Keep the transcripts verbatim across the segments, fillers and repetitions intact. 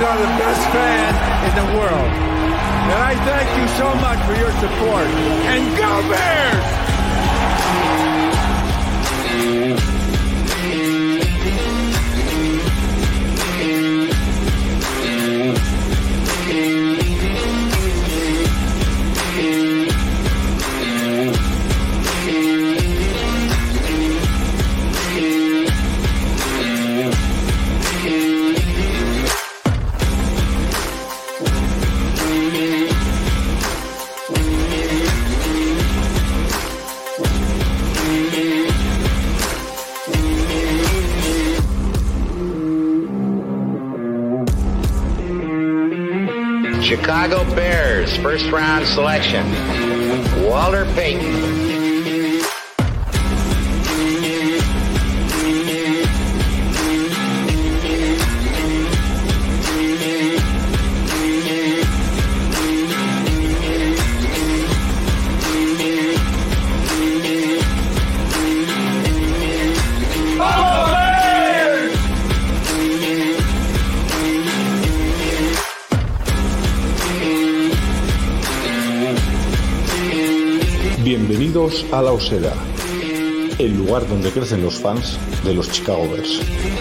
are the best fan in the world. And I thank you so much for your support. And go Bears! Chicago Bears, first round selection, Walter Payton. Bienvenidos a La Osera, el lugar donde crecen los fans de los Chicago Bears.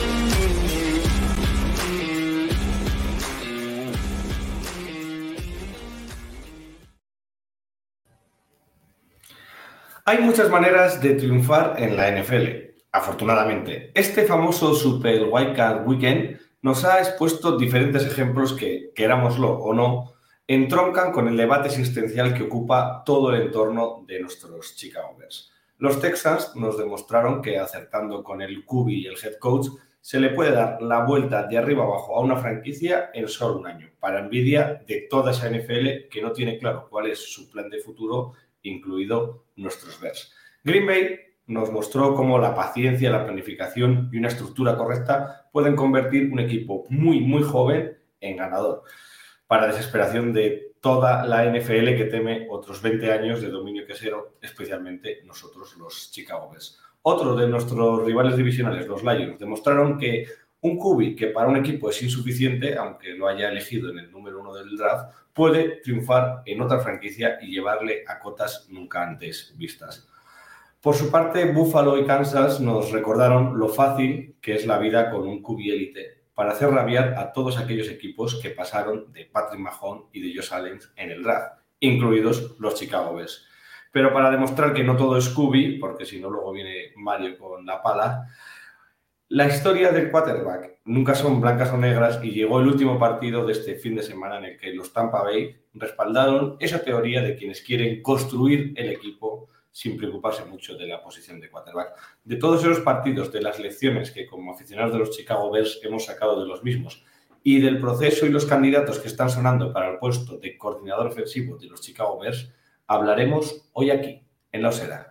Hay muchas maneras de triunfar en la N F L, afortunadamente. Este famoso Super Wildcard Weekend nos ha expuesto diferentes ejemplos que, querámoslo o no, entroncan con el debate existencial que ocupa todo el entorno de nuestros Chicago Bears. Los Texans nos demostraron que acertando con el Q B y el head coach se le puede dar la vuelta de arriba abajo a una franquicia en solo un año, para envidia de toda esa N F L que no tiene claro cuál es su plan de futuro, incluido nuestros Bears. Green Bay nos mostró cómo la paciencia, la planificación y una estructura correcta pueden convertir un equipo muy, muy joven en ganador, para desesperación de toda la N F L que teme otros veinte años de dominio quesero, especialmente nosotros los Chicago Bears. Otros de nuestros rivales divisionales, los Lions, demostraron que un Q B que para un equipo es insuficiente, aunque lo haya elegido en el número uno del draft, puede triunfar en otra franquicia y llevarle a cotas nunca antes vistas. Por su parte, Buffalo y Kansas nos recordaron lo fácil que es la vida con un Q B élite, para hacer rabiar a todos aquellos equipos que pasaron de Patrick Mahomes y de Josh Allen en el draft, incluidos los Chicago Bears. Pero para demostrar que no todo es Q B, porque si no luego viene Mario con la pala, la historia del quarterback nunca son blancas o negras y llegó el último partido de este fin de semana en el que los Tampa Bay respaldaron esa teoría de quienes quieren construir el equipo sin preocuparse mucho de la posición de quarterback. De todos esos partidos, de las lecciones que como aficionados de los Chicago Bears hemos sacado de los mismos y del proceso y los candidatos que están sonando para el puesto de coordinador ofensivo de los Chicago Bears, hablaremos hoy aquí, en La Osera.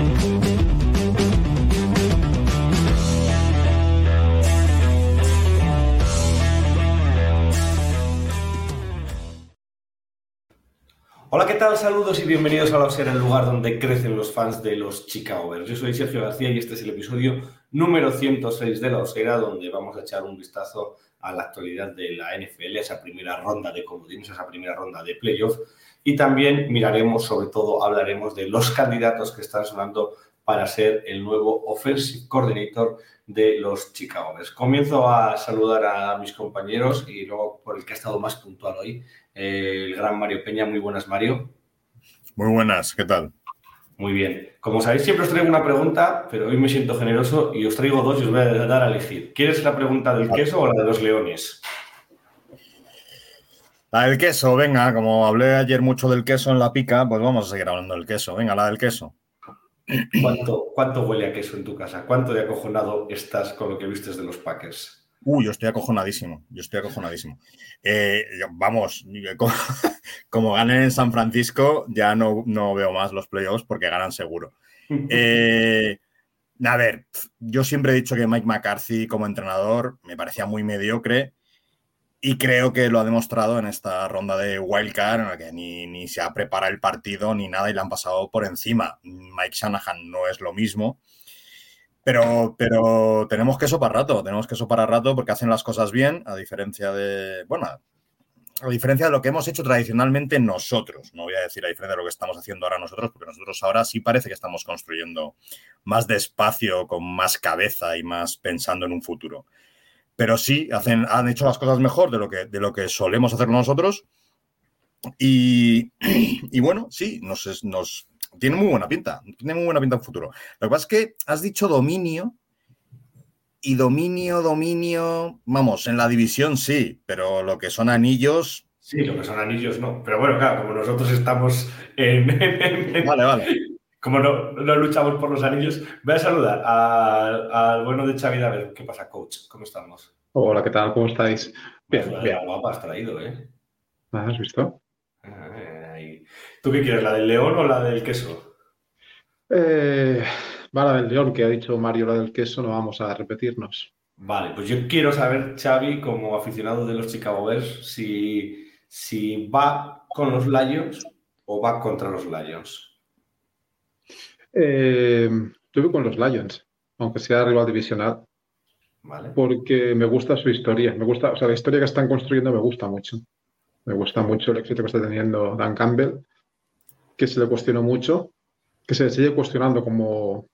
Hola, ¿qué tal? Saludos y bienvenidos a La Osera, el lugar donde crecen los fans de los Chicago Bears. Yo soy Sergio García y este es el episodio número ciento seis de La Osera, donde vamos a echar un vistazo a la actualidad de la N F L, esa primera ronda de comodines, esa primera ronda de playoff, y también miraremos, sobre todo hablaremos de los candidatos que están sonando para ser el nuevo Offensive Coordinator de los Chicago Bears. Comienzo a saludar a mis compañeros y luego por el que ha estado más puntual hoy, eh, el gran Mario Peña. Muy buenas, Mario. Muy buenas, ¿qué tal? Muy bien. Como sabéis, siempre os traigo una pregunta, pero hoy me siento generoso y os traigo dos y os voy a dar a elegir. ¿Quieres la pregunta del queso o la de los leones? La del queso, venga, como hablé ayer mucho del queso en la pica, pues vamos a seguir hablando del queso. Venga, la del queso. ¿Cuánto, cuánto huele a queso en tu casa? ¿Cuánto de acojonado estás con lo que vistes de los Packers? Uy, yo estoy acojonadísimo, yo estoy acojonadísimo. Eh, vamos, como, como ganen en San Francisco, ya no, no veo más los playoffs porque ganan seguro. Eh, a ver, yo siempre he dicho que Mike McCarthy como entrenador me parecía muy mediocre y creo que lo ha demostrado en esta ronda de Wildcard, en la que ni, ni se ha preparado el partido ni nada y le han pasado por encima. Mike Shanahan no es lo mismo. Pero, pero tenemos queso para rato, tenemos queso para rato porque hacen las cosas bien, a diferencia de, bueno, a diferencia de lo que hemos hecho tradicionalmente nosotros. No voy a decir a diferencia de lo que estamos haciendo ahora nosotros, porque nosotros ahora sí parece que estamos construyendo más despacio, con más cabeza y más pensando en un futuro. Pero sí, hacen, han hecho las cosas mejor de lo que, de lo que solemos hacer nosotros. Y, y bueno, sí, nos, nos tiene muy buena pinta. Tiene muy buena pinta en futuro. Lo que pasa es que has dicho dominio. Y dominio, dominio, vamos, en la división sí, pero lo que son anillos... Sí, lo que son anillos no. Pero bueno, claro, como nosotros estamos en... en, en vale, vale. Como no, no luchamos por los anillos, voy a saludar al, al bueno de Xavi David. ¿Qué pasa, coach? ¿Cómo estamos? Hola, ¿qué tal? ¿Cómo estáis? Bien, bien. bien. Guapa has traído, ¿eh? ¿Has visto? Ay. ¿Tú qué quieres, la del león o la del queso? Eh... Va la del león, que ha dicho Mario, la del queso, no vamos a repetirnos. Vale, pues yo quiero saber, Xavi, como aficionado de los Chicago Bears, si, si va con los Lions o va contra los Lions. Eh, yo voy con los Lions, aunque sea rival divisional. Vale. Porque me gusta su historia. Me gusta, o sea, la historia que están construyendo me gusta mucho. Me gusta mucho el éxito que está teniendo Dan Campbell, que se le cuestionó mucho, que se le sigue cuestionando como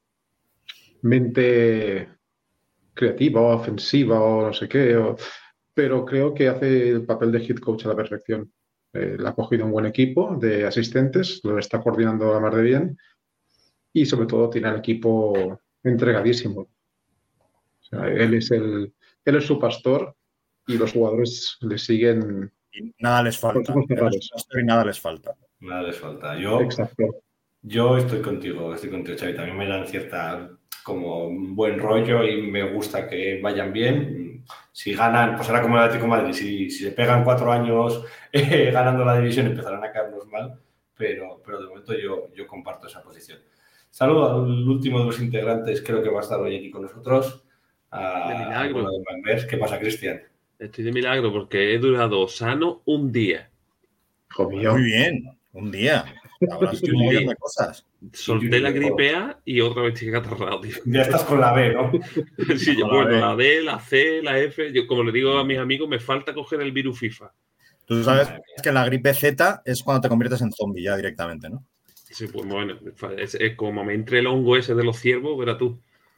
mente creativa o ofensiva o no sé qué, o... pero creo que hace el papel de head coach a la perfección. Eh, le ha cogido un buen equipo de asistentes, lo está coordinando a la mar de bien y sobre todo tiene al equipo entregadísimo. O sea, él es el, él es su pastor y los jugadores le siguen. Y nada les falta. Y nada les falta. Nada les falta. Yo, Exacto. Yo estoy contigo, estoy contigo, Xavi. También me dan cierta como un buen rollo y me gusta que vayan bien. Si ganan, pues ahora como el Atlético de Madrid, si, si se pegan cuatro años eh, ganando la división empezarán a caernos mal, pero, pero de momento yo, yo comparto esa posición. Saludo al último de los integrantes, creo que va a estar hoy aquí con nosotros. A, de milagro. A ¿Qué pasa, Cristian? Estoy de milagro porque he durado sano un día. Joder. Muy bien, un día. Ahora estoy muy bien de cosas. Solté la gripe A y otra vez estoy atarrado, tío. Ya estás con la B, ¿no? Sí, yo, bueno, la D, la C, la F. Yo, como le digo a mis amigos, me falta coger el virus FIFA. Tú sabes que la gripe Z es cuando te conviertes en zombie ya directamente, ¿no? Sí, pues bueno, es, es como me entre el hongo ese de los ciervos, verás tú.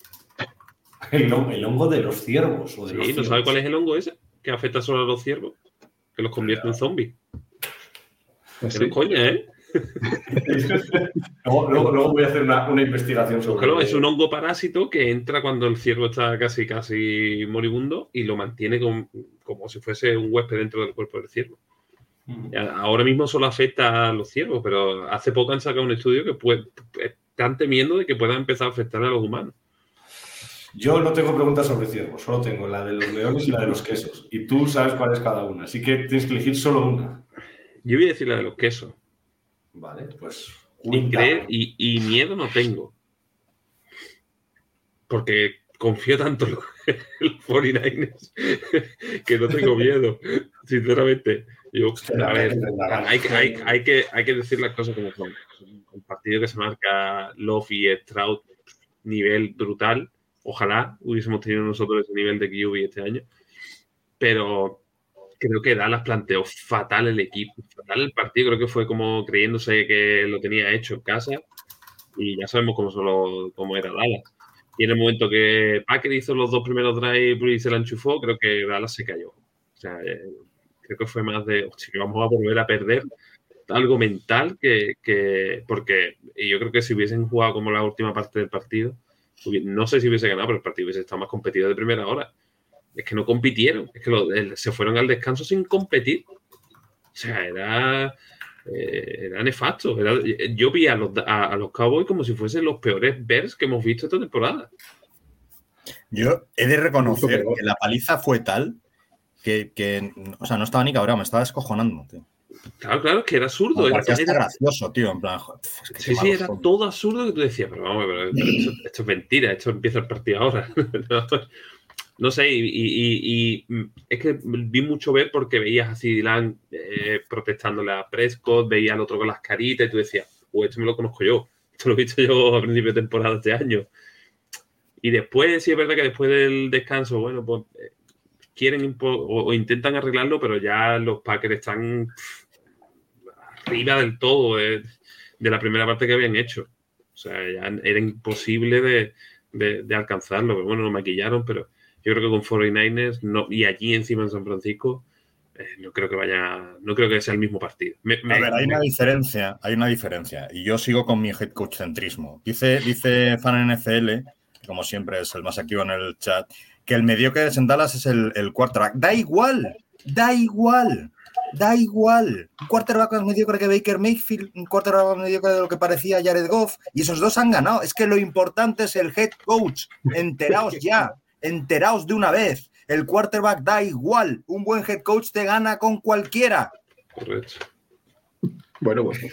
El, el hongo de los ciervos. O de sí, los ¿no ciervos. sabes cuál es el hongo ese? Que afecta solo a los ciervos. Que los convierte en zombies. Pues que sí. no coña, ¿eh? luego, luego, luego voy a hacer una, una investigación sobre claro, es un hongo parásito que entra cuando el ciervo está casi casi moribundo y lo mantiene con, como si fuese un huésped dentro del cuerpo del ciervo. Mm. Ahora mismo solo afecta a los ciervos, pero hace poco han sacado un estudio que puede, están temiendo de que pueda empezar a afectar a los humanos. Yo no tengo preguntas sobre ciervos, solo tengo la de los leones y la de los quesos. Y tú sabes cuál es cada una, así que tienes que elegir solo una. Yo voy a decir la de los quesos. Vale, pues... Y, creer, y, y miedo no tengo. Porque confío tanto en los cuarenta y nueve ers que no tengo miedo, sinceramente. Yo, a ver, hay, hay, hay, que, hay que decir las cosas como son. Un partido que se marca Love y Stroud, nivel brutal. Ojalá hubiésemos tenido nosotros ese nivel de Q B este año. Pero... creo que Dallas planteó fatal el equipo, fatal el partido. Creo que fue como creyéndose que lo tenía hecho en casa y ya sabemos cómo, solo, cómo era Dallas. Y en el momento que Packer hizo los dos primeros drives y se la enchufó, creo que Dallas se cayó. O sea, eh, creo que fue más de, hostia, que vamos a volver a perder algo mental que, que... porque y yo creo que si hubiesen jugado como la última parte del partido, no sé si hubiese ganado, pero el partido hubiese estado más competido de primera hora. Es que no compitieron, es que lo, el, se fueron al descanso sin competir. O sea, era, eh, era nefasto. Era, yo vi a los, a, a los Cowboys como si fuesen los peores Bears que hemos visto esta temporada. Yo he de reconocer que la paliza fue tal que, que o sea, no estaba ni cabrón, me estaba descojonando, tío. Claro, claro, es que era absurdo. Era, era, era gracioso, tío, en plan... Joder, es que sí, sí, era son. todo absurdo que tú decías, pero vamos, pero esto, esto es mentira, esto empieza el partido ahora. No sé, y, y, y, y es que vi mucho ver porque veías a CeeDee Lamb eh, protestándole a Prescott, veías al otro con las caritas y tú decías, pues esto me lo conozco yo, esto lo he visto yo a principio de temporada este año. Y después, sí es verdad que después del descanso, bueno, pues quieren o, o intentan arreglarlo, pero ya los Packers están pff, arriba del todo de, de la primera parte que habían hecho. O sea, ya era imposible de, de, de alcanzarlo. Pero bueno, lo maquillaron, pero yo creo que con cuarenta y nueve ers no, y allí encima en San Francisco, eh, no creo que vaya, no creo que sea el mismo partido. Me, me, a ver, hay me... una diferencia, hay una diferencia. Y yo sigo con mi head coach centrismo. Dice, dice Fan N F L, como siempre es el más activo en el chat, que el mediocre de Dallas es el, el quarterback. Da igual, da igual, da igual. Un quarterback más mediocre que Baker Mayfield, un quarterback más mediocre de lo que parecía Jared Goff, y esos dos han ganado. Es que lo importante es el head coach. Enteraos ya, enteraos de una vez. El quarterback da igual. Un buen head coach te gana con cualquiera. Correcto. Bueno, bueno.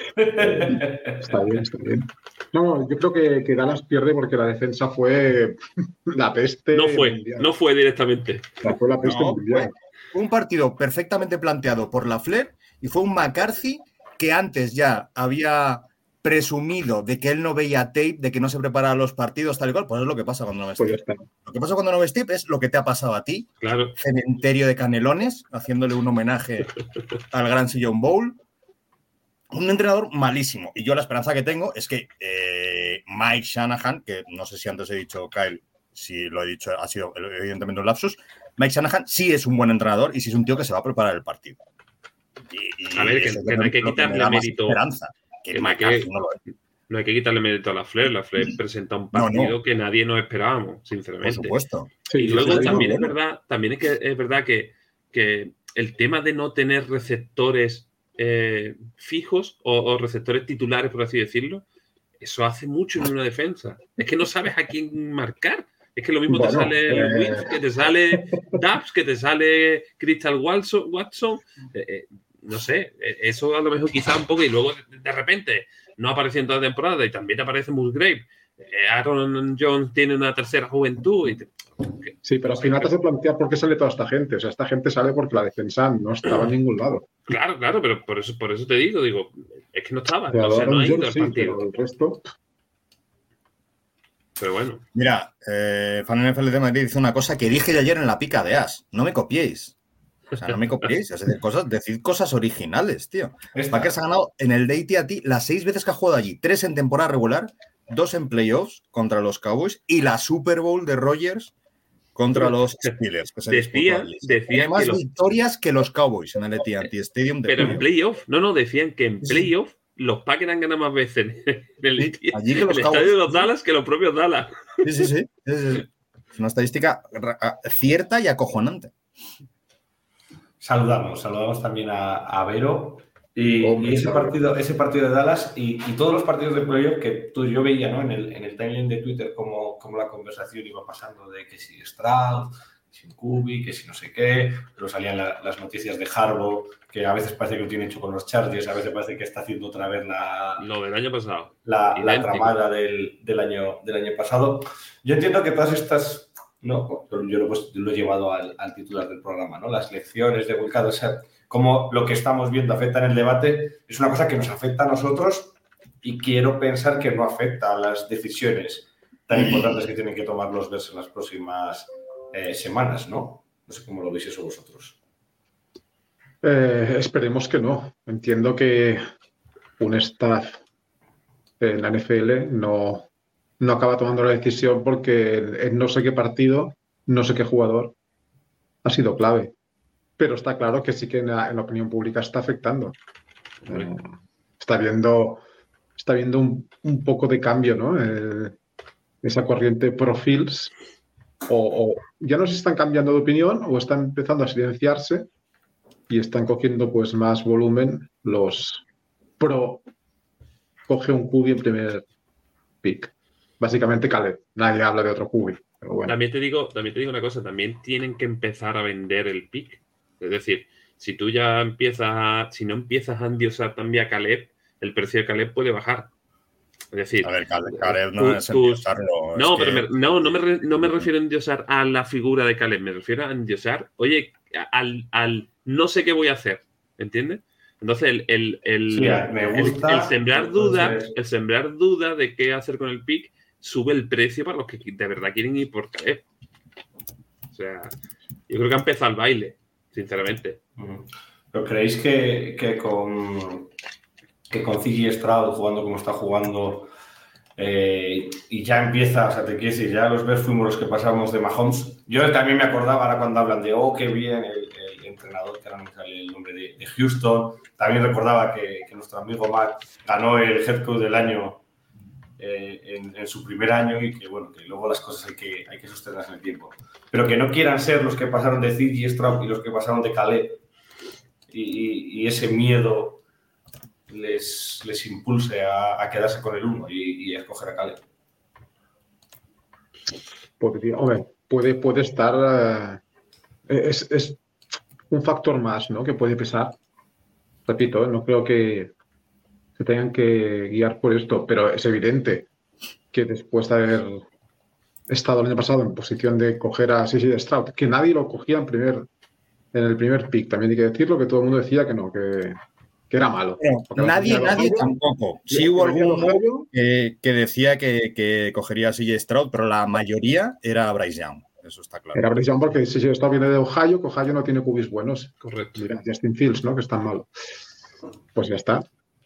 Está bien, está bien. No, yo creo que, que Dallas pierde porque la defensa fue la peste. No fue, mundial. no fue directamente. O sea, fue la peste No, mundial. Fue un partido perfectamente planteado por LaFleur y fue un McCarthy que antes ya había presumido de que él no veía tape, de que no se preparaba los partidos tal y cual. Pues es lo que pasa cuando no ves Pues tape. Lo que pasa cuando no ves tape es lo que te ha pasado a ti. Claro. Cementerio de Canelones, haciéndole un homenaje al gran Sillon Bowl. Un entrenador malísimo. Y yo la esperanza que tengo es que eh, Mike Shanahan, que no sé si antes he dicho, Kyle, si lo he dicho, ha sido evidentemente un lapsus, Mike Shanahan sí es un buen entrenador y sí es un tío que se va a preparar el partido. Y, y a ver, que, que no hay que quitarle que mérito. Esperanza, que que Mike no, hay que, no, lo es. no hay que quitarle mérito a LaFleur. LaFleur presenta un partido no, no. que nadie nos esperábamos, sinceramente. Por supuesto. Sí, y luego sí, también, bueno. es verdad, también es, que, es verdad que, que el tema de no tener receptores Eh, fijos o, o receptores titulares, por así decirlo, eso hace mucho en una defensa. Es que no sabes a quién marcar. Es que lo mismo bueno, te sale eh... Wins, que te sale Dubs, que te sale Crystal Watson. Watson. Eh, eh, no sé, eso a lo mejor quizá un poco, y luego de, de repente no aparece en toda la temporada y también te aparece Musgrave. Eh, Aaron Jones tiene una tercera juventud. Y te... Sí, pero al final te hace plantear por qué sale toda esta gente. O sea, esta gente sale porque la defensa no estaba en ningún lado. Claro, claro, pero por eso, por eso te digo, digo, es que no estaba. O sea, no ha ido al sí, partido. Pero el resto... Pero bueno. Mira, eh, Fan N F L de Madrid dice una cosa que dije ayer en la pica de As. No me copiéis. O sea, no me copiéis. Es decir, cosas, decid cosas originales, tío. Packers ha ganado en el de A T and T las seis veces que ha jugado allí. Tres en temporada regular, dos en playoffs contra los Cowboys y la Super Bowl de Rodgers contra los Steelers. Que se decía, decía Tiene más que los... victorias que los Cowboys en el A T and T Stadium. De Pero playoff. en playoff, no, no, decían que en playoff los Packers han ganado más veces en el, sí, allí que los el Cowboys. estadio de los Dallas que los propios Dallas. Sí, sí, sí. Es, es una estadística cierta y acojonante. Saludamos, saludamos también a, a Vero. Y, y ese partido, ese partido de Dallas y, y todos los partidos de playoff que tú, yo veía, ¿no? en, el, en el timeline de Twitter como, como la conversación iba pasando de que si Stroud, que si Kubi, que si no sé qué, pero salían la, las noticias de Harbaugh, que a veces parece que lo tiene hecho con los Chargers, a veces parece que está haciendo otra vez la... Lo del año pasado. La, la tramada del, del, año, del año pasado. Yo entiendo que todas estas... No, yo lo, pues, lo he llevado al, al titular del programa, ¿no? Las lecciones de Wilcado, o sea, cómo lo que estamos viendo afecta en el debate, es una cosa que nos afecta a nosotros y quiero pensar que no afecta a las decisiones tan importantes que tienen que tomar los Bears en las próximas eh, semanas, ¿no? No sé cómo lo veis eso vosotros. Eh, esperemos que no. Entiendo que un staff en la N F L no... no acaba tomando la decisión porque en no sé qué partido, no sé qué jugador ha sido clave. Pero está claro que sí que en la, en la opinión pública está afectando. Eh, está viendo, está viendo un, un poco de cambio, ¿no? Eh, esa corriente pro-Fields. O, o ya no se están cambiando de opinión o están empezando a silenciarse y están cogiendo pues más volumen los pro. Coge un Q B en primer pick. Básicamente Caleb, nadie habla de otro Q B. Pero bueno. También te digo, también te digo una cosa, también tienen que empezar a vender el pick. Es decir, si tú ya empiezas, si no empiezas a endiosar también a Caleb, el precio de Caleb puede bajar. Es decir, a ver, Caleb, Caleb no tú, es endiosarlo. No, es pero que... me, no, no me, no me refiero a endiosar a la figura de Caleb, me refiero a endiosar, oye, al, al no sé qué voy a hacer, ¿entiendes? Entonces, el, el, el, sí, me gusta, el, el sembrar entonces... duda, el sembrar duda de qué hacer con el pick, sube el precio para los que de verdad quieren ir por Caleb. O sea, yo creo que ha empezado el baile, sinceramente. ¿Pero creéis que, que con que con C J Stroud jugando como está jugando eh, y ya empieza, o sea, te quiero decir, ya los Bears fuimos los que pasamos de Mahomes? Yo también me acordaba ahora cuando hablan de, oh, qué bien el, el entrenador, que ahora me sale el nombre de, de Houston. También recordaba que, que nuestro amigo Matt ganó el head coach del año eh, en, en su primer año y que, bueno, que luego las cosas hay que, hay que sostenerlas en el tiempo. Pero que no quieran ser los que pasaron de C J Stroud y los que pasaron de Caleb y, y, y ese miedo les, les impulse a, a quedarse con el uno y, y a escoger a Caleb. Podría, hombre, puede, puede estar... Eh, es, es un factor más, ¿no?, que puede pesar. Repito, ¿eh? No creo que se tengan que guiar por esto, pero es evidente que después de haber estado el año pasado en posición de coger a C J Stroud, que nadie lo cogía en, primer, en el primer pick, también hay que decirlo, que todo el mundo decía que no, que... que era malo. Pero nadie, nadie tampoco. Sí hubo algún que, que decía que, que cogería a C J Stroud, pero la mayoría era Bryce Young. Eso está claro. Era Bryce Young porque C J Stroud viene de Ohio, que Ohio no tiene cubis buenos. Correcto. Mira, Justin Fields, ¿no?, que es tan malo. Pues ya está.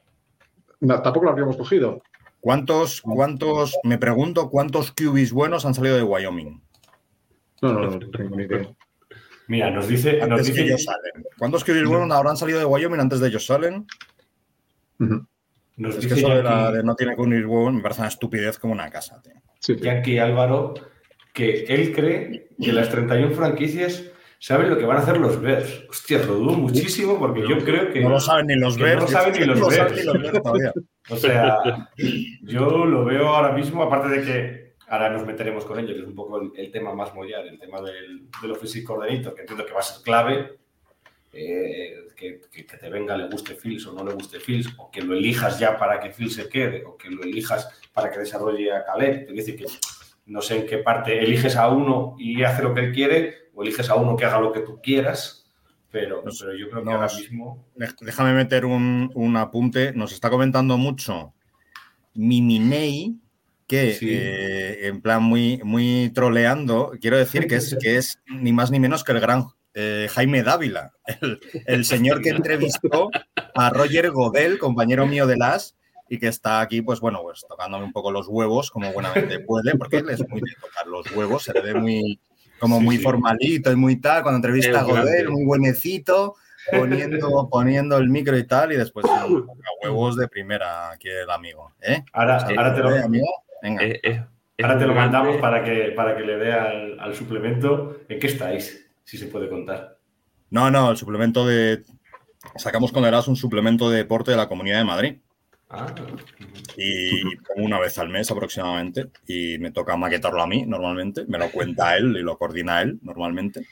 No, tampoco lo habríamos cogido. ¿Cuántos, cuántos, me pregunto, cuántos Q Bs buenos han salido de Wyoming? No, no, no, no tengo ni idea. Mira, nos dice... Antes nos dice que Josh Allen. ¿Cuántos Q Bs buenos habrán salido de Wyoming antes de Josh Allen? Uh-huh. Nos es dice que eso de, la, Yankee, de no tiene Q Bs buenos me parece una estupidez como una casa, tío. Sí, sí. Yankee Álvaro, que él cree que las treinta y una franquicias saben lo que van a hacer los Bears. Hostia, lo dudo muchísimo porque yo creo que... No lo saben ni los Bears. No lo saben ni los no Bears. saben ni los Bears todavía. O sea, yo lo veo ahora mismo, aparte de que ahora nos meteremos con ello, que es un poco el, el tema más mollar, el tema del, del offensive coordinator, que entiendo que va a ser clave, eh, que, que, que te venga, le guste Fields o no le guste Fields, o que lo elijas ya para que Fields se quede, o que lo elijas para que desarrolle a Caleb. Es decir, que no sé en qué parte eliges a uno y hace lo que él quiere, o eliges a uno que haga lo que tú quieras. Pero, Nos, pero yo creo que nos, ahora mismo... Déjame meter un, un apunte. Nos está comentando mucho Miminei, que sí. eh, en plan muy, muy troleando, quiero decir que es, que es ni más ni menos que el gran eh, Jaime Dávila, el, el señor que entrevistó a Roger Godel, compañero mío de las, y que está aquí, pues bueno, pues tocándome un poco los huevos, como buenamente puede, porque él es muy de tocar los huevos, se le ve muy... como sí, muy sí. formalito y muy tal, cuando entrevista a Godel, muy buenecito, poniendo, poniendo el micro y tal, y después a huevos de primera aquí el amigo. ¿eh? Ahora, o sea, ahora, te, lo, amigo? Venga. Eh, eh, ahora te lo mandamos para que, para que le dé al, al suplemento. ¿En qué estáis? Si se puede contar. No, no, el suplemento de... Sacamos con Eras un suplemento de deporte de la Comunidad de Madrid. Ah. Y una vez al mes aproximadamente, y me toca maquetarlo a mí normalmente, me lo cuenta él y lo coordina él normalmente,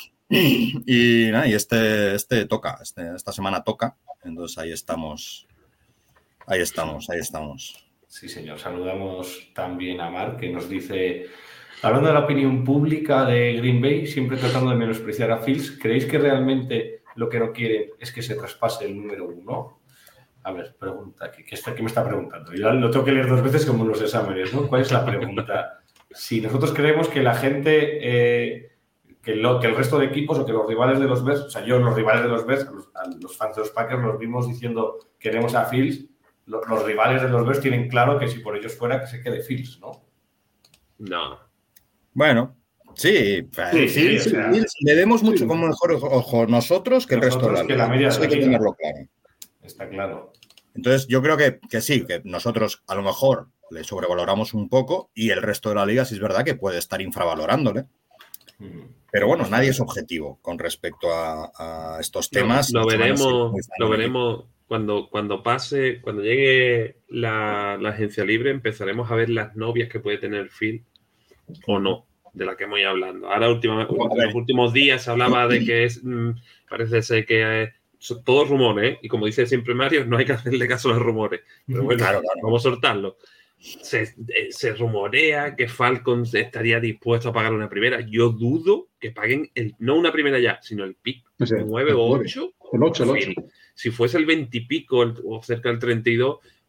y, nada, y este, este toca, este, esta semana toca, entonces ahí estamos, ahí estamos, ahí estamos. Sí, señor, saludamos también a Marc, que nos dice, hablando de la opinión pública de Green Bay, siempre tratando de menospreciar a Fields, ¿creéis que realmente lo que no quieren es que se traspase el número uno? A ver, pregunta, ¿qué, qué, está, ¿qué me está preguntando? Yo lo tengo que leer dos veces como en los exámenes, ¿no? ¿Cuál es la pregunta? Si nosotros creemos que la gente, eh, que, lo, que el resto de equipos o que los rivales de los Bears, o sea, yo los rivales de los Bears, a los, a los fans de los Packers los vimos diciendo queremos a Fields, los, los rivales de los Bears tienen claro que si por ellos fuera que se quede Fields, ¿no? No. Bueno, sí, sí, sí, sí, o sea, Fields, le vemos mucho sí. como mejor ojo nosotros que el nosotros resto de la que la media Eso hay que tenerlo claro. Está claro. Entonces, yo creo que, que sí, que nosotros a lo mejor le sobrevaloramos un poco y el resto de la liga sí es verdad que puede estar infravalorándole. Pero bueno, nadie es objetivo con respecto a, a estos temas. No, lo veremos, lo veremos cuando, cuando pase, cuando llegue la, la agencia libre, empezaremos a ver las novias que puede tener Phil o no, de la que hemos ido hablando. Ahora, últimamente, en los últimos días se hablaba de que es, parece ser que... Es, son todos rumores, ¿eh? Y como dice siempre Mario, no hay que hacerle caso a los rumores. Pero bueno, claro, claro. Vamos a soltarlo. Se, se rumorea que Falcons estaría dispuesto a pagar una primera. Yo dudo que paguen, el, no una primera ya, sino el pick o sea, nueve o ocho. El ocho, el ocho. Si fuese el veinte y pico el, o cerca del treinta y dos,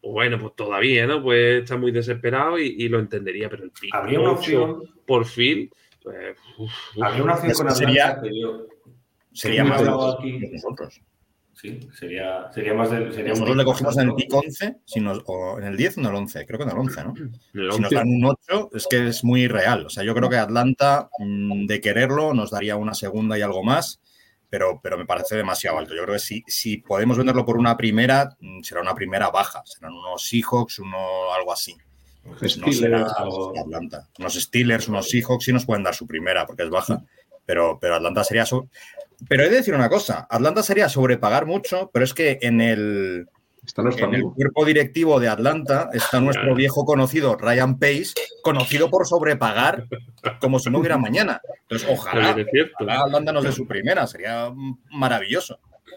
pues bueno, pues todavía, ¿no? Pues está muy desesperado y, y lo entendería, pero el pick habría una opción por Phil, pues, uf, uf. habría una opción con Atlanta sería, que yo sería que más de aquí. nosotros. Sí, sería, sería más de. Sería Nosotros le cogimos en el pick once, si nos, o en el diez o en el once, creo que en el once, ¿no? El Si nos dan un ocho, es que es muy real. O sea, yo creo que Atlanta, mmm, de quererlo, nos daría una segunda y algo más, pero, pero me parece demasiado alto. Yo creo que si, si podemos venderlo por una primera, será una primera baja. Serán unos Seahawks, uno, algo así. No será algo... Atlanta. Unos Steelers, unos Seahawks sí nos pueden dar su primera, porque es baja. Pero, pero Atlanta sería... Su... Pero he de decir una cosa. Atlanta sería sobrepagar mucho, pero es que en el... En el cuerpo directivo de Atlanta está nuestro viejo conocido Ryan Pace, conocido por sobrepagar como si no hubiera mañana. Entonces, ojalá, ojalá Atlanta nos dé su primera, sería maravilloso.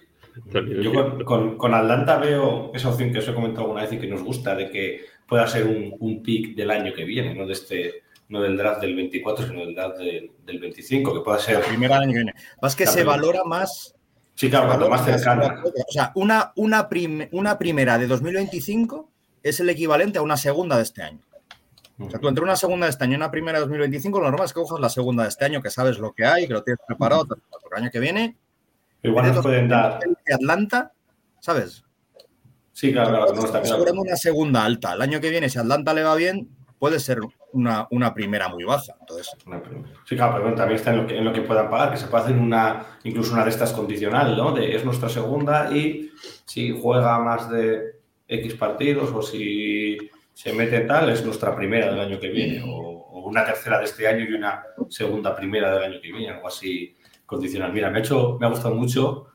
Yo con, con, con Atlanta veo esa opción que os he comentado alguna vez y que nos gusta, de que pueda ser un, un pick del año que viene, no de este, no del draft del veinticuatro, sino del draft del, del veinticinco, que pueda ser... La primera año que viene. Más que se primera. valora más... Sí, claro, cuanto más cercana. O sea, una, una, prim, una primera de dos mil veinticinco es el equivalente a una segunda de este año. O sea, tú entre una segunda de este año y una primera de dos mil veinticinco, lo normal es que cojas la segunda de este año, que sabes lo que hay, que lo tienes preparado, porque el año que viene... Igual nos pueden dar... De Atlanta, ¿sabes? Sí, claro, claro. No está asegurando una segunda alta. El año que viene, si a Atlanta le va bien, puede ser una, una primera muy baja. Entonces... Sí, claro, pero bueno, también está en lo, que, en lo que puedan pagar, que se puede hacer una, incluso una de estas condicional, ¿no? De es nuestra segunda y si juega más de X partidos o si se mete tal, es nuestra primera del año que viene. O, o una tercera de este año y una segunda primera del año que viene, algo así condicional. Mira, me ha hecho, me ha gustado mucho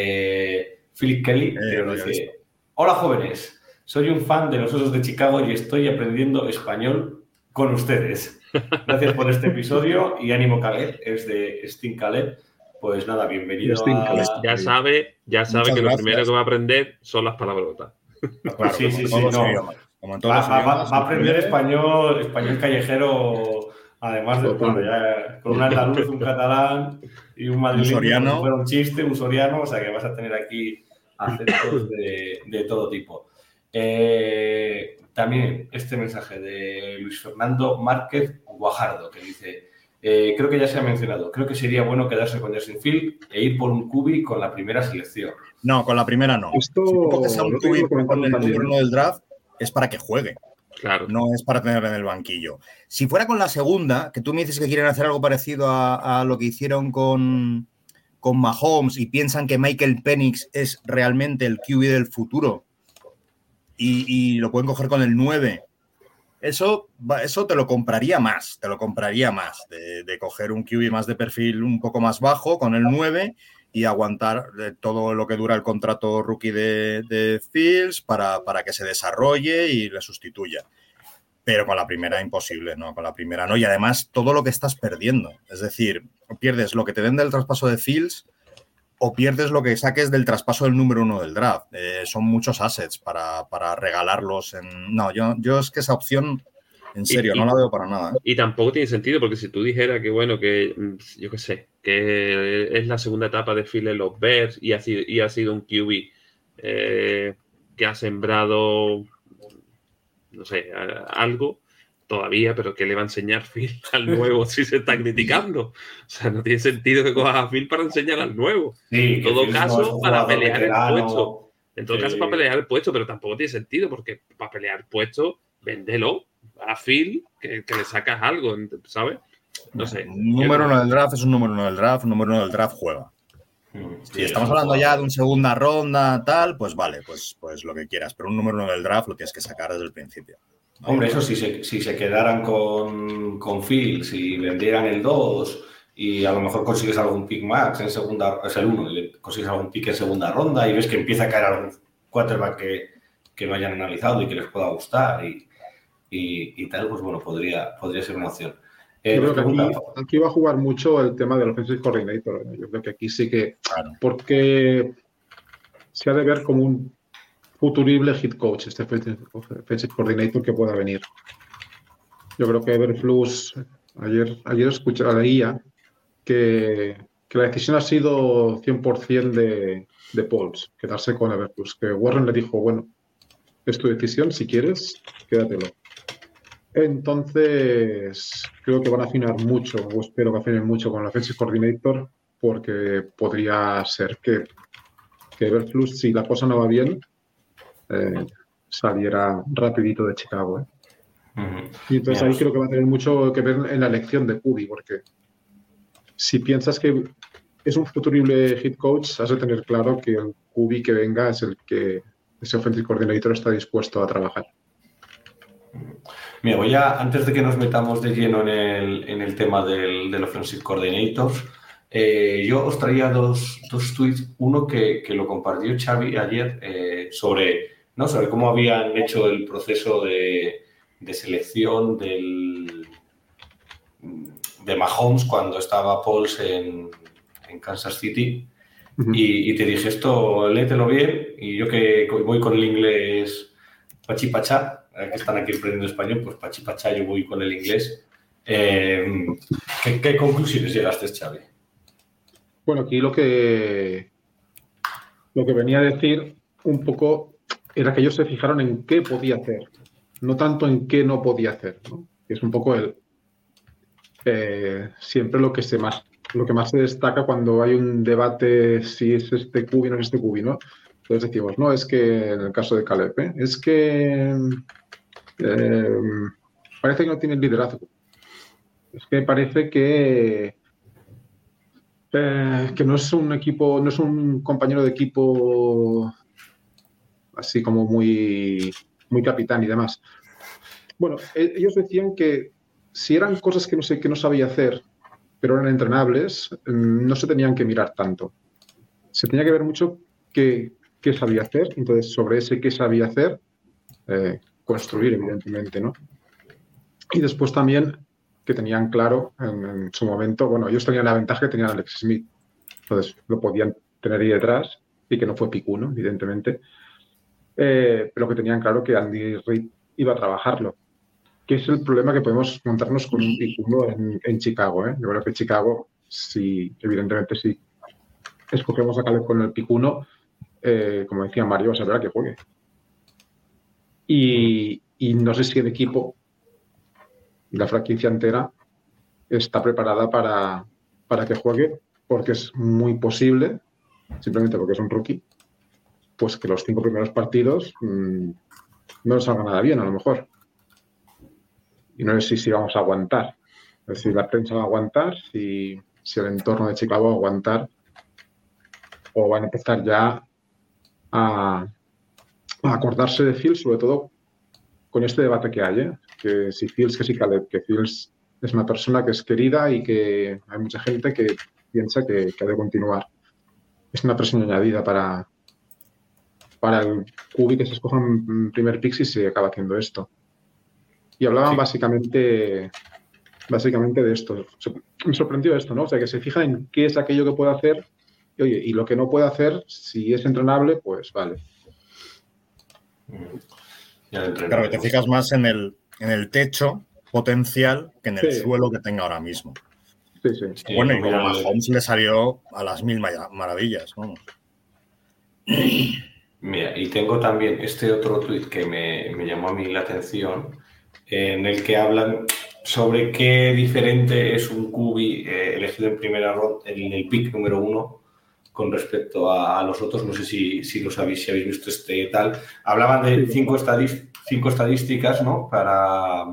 eh, Philip Kelly, que eh, nos dice: hola jóvenes, soy un fan de los Osos de Chicago y estoy aprendiendo español con ustedes. Gracias por este episodio y ánimo Caleb, es de Sting Caleb. Pues nada, bienvenido a... Ya sabe, ya sabe Muchas que gracias. Lo primero que va a aprender son las palabrotas. Claro, sí, sí, sí, no. Como en todos va, va, va, va a aprender español, español callejero, además de bueno, ya, con un andaluz, un catalán y un madrileño, un soriano. Fuera un chiste, un soriano, o sea que vas a tener aquí acentos de, de todo tipo. Eh, también este mensaje de Luis Fernando Márquez Guajardo, que dice: eh, creo que ya se ha mencionado, creo que sería bueno quedarse con Justin Field e ir por un cubi con la primera selección. No, con la primera no. Esto, si tú coges a un cubi con el número uno del draft, es para que juegue. Claro. No es para tenerlo en el banquillo. Si fuera con la segunda, que tú me dices que quieren hacer algo parecido a, a lo que hicieron con, con Mahomes y piensan que Michael Penix es realmente el Q B del futuro y, y lo pueden coger con el nueve, eso, eso te lo compraría más, te lo compraría más, de, de coger un Q B más de perfil un poco más bajo con el nueve y aguantar todo lo que dura el contrato rookie de, de Fields para, para que se desarrolle y le sustituya. Pero con la primera imposible, ¿no? Con la primera no. Y además todo lo que estás perdiendo. Es decir, pierdes lo que te den del traspaso de Fields o pierdes lo que saques del traspaso del número uno del draft. Eh, son muchos assets para, para regalarlos. En... No, yo, yo es que esa opción, en serio, y, no la veo para nada. ¿eh? Y tampoco tiene sentido, porque si tú dijeras que, bueno, que yo qué sé, que es la segunda etapa de Phil en los Bears y ha sido, y ha sido un Q B eh, que ha sembrado, no sé, algo todavía, pero que le va a enseñar Phil al nuevo si se está criticando. O sea, no tiene sentido que cojas a Phil para enseñar al nuevo. Sí, en todo caso, no para pelear veterano, el puesto. En todo sí. caso, para pelear el puesto, pero tampoco tiene sentido, porque para pelear el puesto, véndelo a Phil, que, que le sacas algo, ¿sabes? No sé. Un número uno del draft es un número uno del draft, un número uno del draft juega. Si sí, estamos hablando ya de una segunda ronda, tal, pues vale, pues, pues lo que quieras. Pero un número uno del draft lo tienes que sacar desde el principio. Hombre, eso si se, si se quedaran con, con Phil, si vendieran el dos y a lo mejor consigues algún pick max en segunda, es el uno, y consigues algún pick en segunda ronda y ves que empieza a caer algún quarterback que, que no hayan analizado y que les pueda gustar y, y, y tal, pues bueno, podría, podría ser una opción. Eh, Yo creo que aquí, aquí va a jugar mucho el tema del offensive coordinator. Yo creo que aquí sí que, claro, porque se ha de ver como un futurible head coach, este offensive coordinator que pueda venir. Yo creo que Eberflus, ayer, ayer escuché a la I A que, que la decisión ha sido cien por ciento de, de Pauls, quedarse con Eberflus, que Warren le dijo, bueno, es tu decisión, si quieres, quédatelo. Entonces, creo que van a afinar mucho, o espero que afinen mucho con el Offensive Coordinator, porque podría ser que, que Eberflus, si la cosa no va bien, eh, saliera rapidito de Chicago. ¿eh? Uh-huh. Y entonces ahí creo que va a tener mucho que ver en la elección de Kubi, porque si piensas que es un futurible head coach, has de tener claro que el Kubi que venga es el que ese Offensive Coordinator está dispuesto a trabajar. Mira, voy a, antes de que nos metamos de lleno en el, en el tema del, del Offensive Coordinator, eh, yo os traía dos, dos tweets. Uno que, que lo compartió Xavi ayer eh, sobre, ¿no? sobre cómo habían hecho el proceso de, de selección del, de Mahomes cuando estaba Pauls en, en Kansas City. Uh-huh. y, y te dije, esto léetelo bien, y yo que voy con el inglés pachipachá, que están aquí aprendiendo español, pues pachipachá, yo voy con el inglés. Eh, ¿qué, ¿Qué conclusiones llegaste, Xavi? Bueno, aquí lo que lo que venía a decir un poco era que ellos se fijaron en qué podía hacer, no tanto en qué no podía hacer, ¿no? Es un poco el eh, siempre lo que se más lo que más se destaca cuando hay un debate si es este cubi o no es este cubi, ¿no? Entonces decimos, no, es que en el caso de Caleb, ¿eh? es que eh, parece que no tiene liderazgo. Es que parece que eh, que no es un equipo, no es un compañero de equipo así como muy, muy capitán y demás. Bueno, ellos decían que si eran cosas que no sé, que no sabía hacer, pero eran entrenables, no se tenían que mirar tanto. Se tenía que ver mucho qué, qué sabía hacer, entonces sobre ese qué sabía hacer, eh, construir, evidentemente, ¿no? Y después también que tenían claro en, en su momento, bueno, ellos tenían la ventaja que tenían a Alex Smith, entonces lo podían tener ahí detrás y que no fue pick uno, evidentemente, eh, pero que tenían claro que Andy Reid iba a trabajarlo. Que es el problema que podemos montarnos con un pick uno en, en Chicago, ¿eh? Yo creo que Chicago, sí, evidentemente sí, escogemos a Caleb con el pick uno, eh, como decía Mario, vas a ver a que juegue. Y, y no sé si el equipo, la franquicia entera, está preparada para, para que juegue, porque es muy posible, simplemente porque es un rookie, pues que los cinco primeros partidos mmm, no les salga nada bien, a lo mejor. Y no sé si, si vamos a aguantar. Es decir, la prensa va a aguantar, si, si el entorno de Chicago va a aguantar, o van a empezar ya a, a acordarse de Fields, sobre todo con este debate que hay, ¿eh? Que si Fields, que si Caleb, que Fields es una persona que es querida y que hay mucha gente que piensa que, que ha de continuar. Es una presión añadida para, para el cubi que se escoja en primer pick si se acaba haciendo esto. Y hablaban sí. básicamente, básicamente de esto. Me sorprendió esto, ¿no? O sea, que se fijan en qué es aquello que puede hacer y, oye, y lo que no puede hacer, si es entrenable, pues vale. Claro, que te fijas más en el, en el techo potencial que en el sí. suelo que tenga ahora mismo. Sí, sí. sí bueno, y como a Mahomes le salió a las mil maravillas, vamos. Mira, y tengo también este otro tuit que me, me llamó a mí la atención, en el que hablan sobre qué diferente es un cubi eh, elegido en primera ronda, en el pick número uno, con respecto a, a los otros. No sé si, si lo sabéis, si habéis visto este tal. Hablaban de cinco, estadis, cinco estadísticas, ¿no? Para,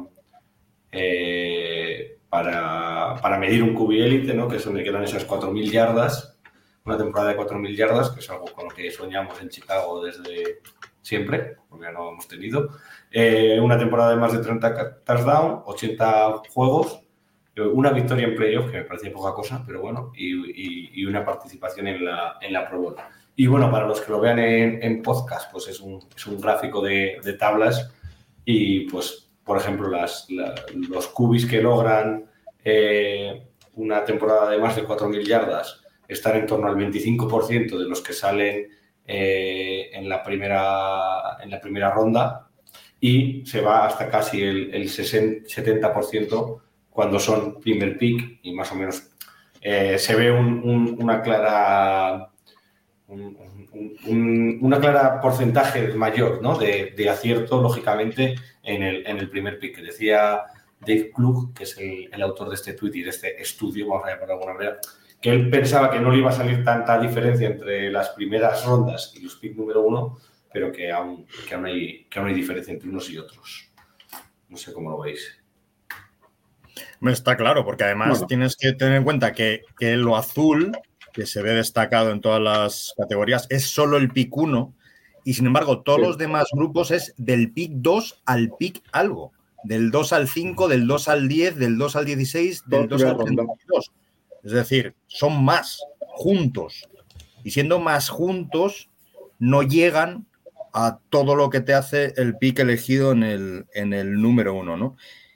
eh, para, para medir un cubi élite, ¿no? Que es donde quedan esas cuatro mil yardas, una temporada de cuatro mil yardas, que es algo con lo que soñamos en Chicago desde siempre, porque no hemos tenido. Eh, una temporada de más de treinta touchdowns, ochenta juegos, una victoria en playoff, que me parecía poca cosa, pero bueno, y, y, y una participación en la, en la Pro Bowl. Y bueno, para los que lo vean en, en podcast, pues es un, es un gráfico de, de tablas y pues, por ejemplo, las, la, los cubis que logran eh, una temporada de más de cuatro mil yardas están en torno al veinticinco por ciento de los que salen eh, en, la primera, en la primera ronda, y se va hasta casi el, el sesenta, setenta por ciento cuando son primer pick, y más o menos eh, se ve un, un, una clara un, un, un, una clara porcentaje mayor, ¿no? de, de acierto, lógicamente, en el, en el primer pick. Decía Dave Klug, que es el, el autor de este tweet y de este estudio, vamos a llamarlo de alguna manera, que él pensaba que no le iba a salir tanta diferencia entre las primeras rondas y los pick número uno, pero que aún, que aún, hay, que aún hay diferencia entre unos y otros. No sé cómo lo veis. Está claro, porque además bueno. tienes que tener en cuenta que, que lo azul, que se ve destacado en todas las categorías, es solo el pick uno y sin embargo todos sí. los demás grupos es del pick dos al pick algo, del dos al cinco, del dos al diez, del dos al dieciséis, del dos al treinta y dos. Es decir, son más juntos y siendo más juntos no llegan a todo lo que te hace el pick elegido en el, en el número uno, ¿no?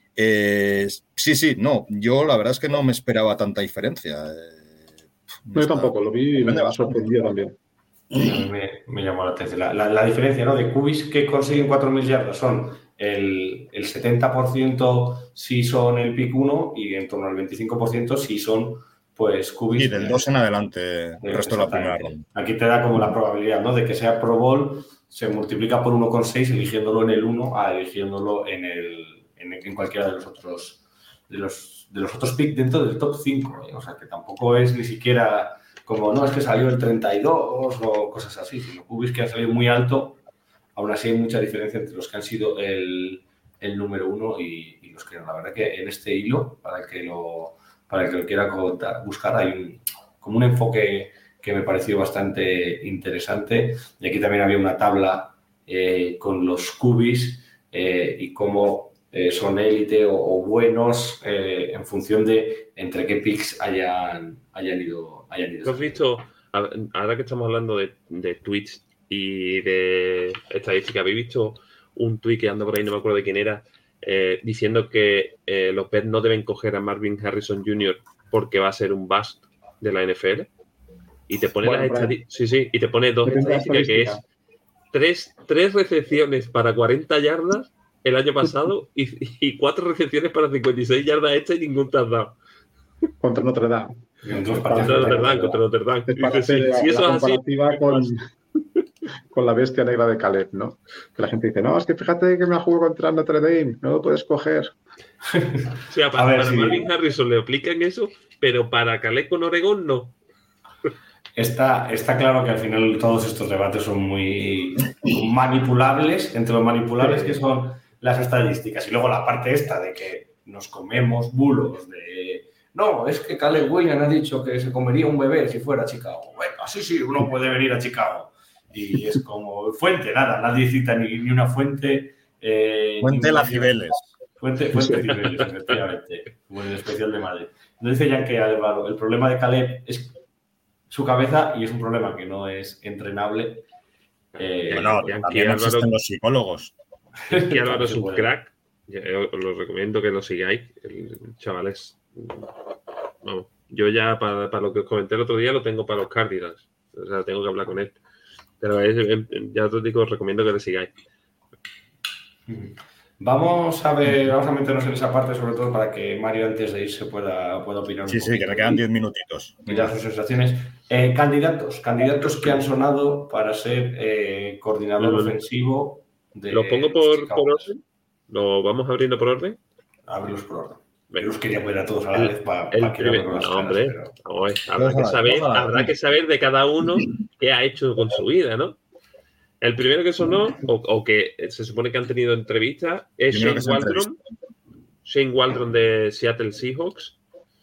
Eh, sí, sí, no, yo la verdad es que no me esperaba tanta diferencia. Eh, no, yo tampoco, lo vi y me ha sorprendido también. Me, me llamó la atención. La, la, la diferencia, ¿no? De cubis que consiguen cuatro mil yardas son el, el setenta por ciento si son el pick uno y en torno al veinticinco por ciento si son pues cubis. Y del dos en adelante, el resto de la primera ronda. Aquí te da como la probabilidad, ¿no? De que sea Pro Bowl, se multiplica por uno coma seis eligiéndolo en el uno a eligiéndolo en el en, en cualquiera de los otros de los, de los otros picks dentro del top cinco, ¿eh? O sea, que tampoco es ni siquiera como, no, es que salió el treinta y dos o cosas así, sino cubis que han salido muy alto, aún así hay mucha diferencia entre los que han sido el, el número uno y, y los que no. La verdad que en este hilo, para el que lo, para el que lo quiera contar, buscar, hay un, como un enfoque que me pareció bastante interesante. Y aquí también había una tabla eh, con los cubis eh, y cómo eh, son élite o, o buenos eh, en función de entre qué picks hayan, hayan ido. Hayan ido. ¿Has visto, ahora que estamos hablando de, de tweets y de estadística, habéis visto un tweet que anda por ahí, no me acuerdo de quién era, eh, diciendo que eh, los Bears no deben coger a Marvin Harrison junior porque va a ser un bust de la N F L? Y te pone bueno, las estadísticas, sí, sí, y te pone dos estadísticas que es tres, tres recepciones para cuarenta yardas el año pasado y, y cuatro recepciones para cincuenta y seis yardas hechas y ningún touchdown. Contra Notre Dame. Contra Notre Dame, contra Notre Dame. Si, si eso es así, con, con la bestia negra de Caleb, ¿no? Que la gente dice, no, es que fíjate que me la jugado contra Notre Dame, no lo puedes coger. O sea, para, ver, para sí. Marvin Harrison le aplican eso, pero para Caleb con Oregón no. Está, está claro que al final todos estos debates son muy manipulables, entre los manipulables que son las estadísticas y luego la parte esta de que nos comemos bulos de no, es que Caleb Williams ha dicho que se comería un bebé si fuera a Chicago. Bueno, sí, sí, uno puede venir a Chicago. Y es como fuente, nada, nadie cita ni, ni una fuente. Eh, fuente La Cibeles. Fuente, fuente Cibeles, efectivamente, como en el especial de Madrid. No dice ya que Álvaro, el problema de Caleb es su cabeza y es un problema que no es entrenable. Eh, bueno, también no existen los psicólogos. Es que Álvaro es un crack. Yo os lo recomiendo que lo sigáis. El chaval es... Vamos, yo ya para, para lo que os comenté el otro día lo tengo para los Cardinals. O sea, tengo que hablar con él. Pero es, ya os digo, os recomiendo que le sigáis. Vamos a ver, vamos a meternos en esa parte, sobre todo para que Mario antes de irse pueda, pueda opinar un Sí, sí, que me quedan diez minutitos. Mirar sus sensaciones. Eh, candidatos, candidatos que han sonado para ser eh, coordinador no, ofensivo de ¿Los pongo por, por orden? ¿Lo vamos abriendo por orden? Ábrelos por orden. Me los quería poner a todos a la vez para, el, para que el, no, hombre, pero... Oye, habrá, que saber, habrá que saber de cada uno qué ha hecho con su vida, ¿no? El primero que sonó, o, o que se supone que han tenido entrevistas, es Shane Waldron, Shane Waldron de Seattle Seahawks.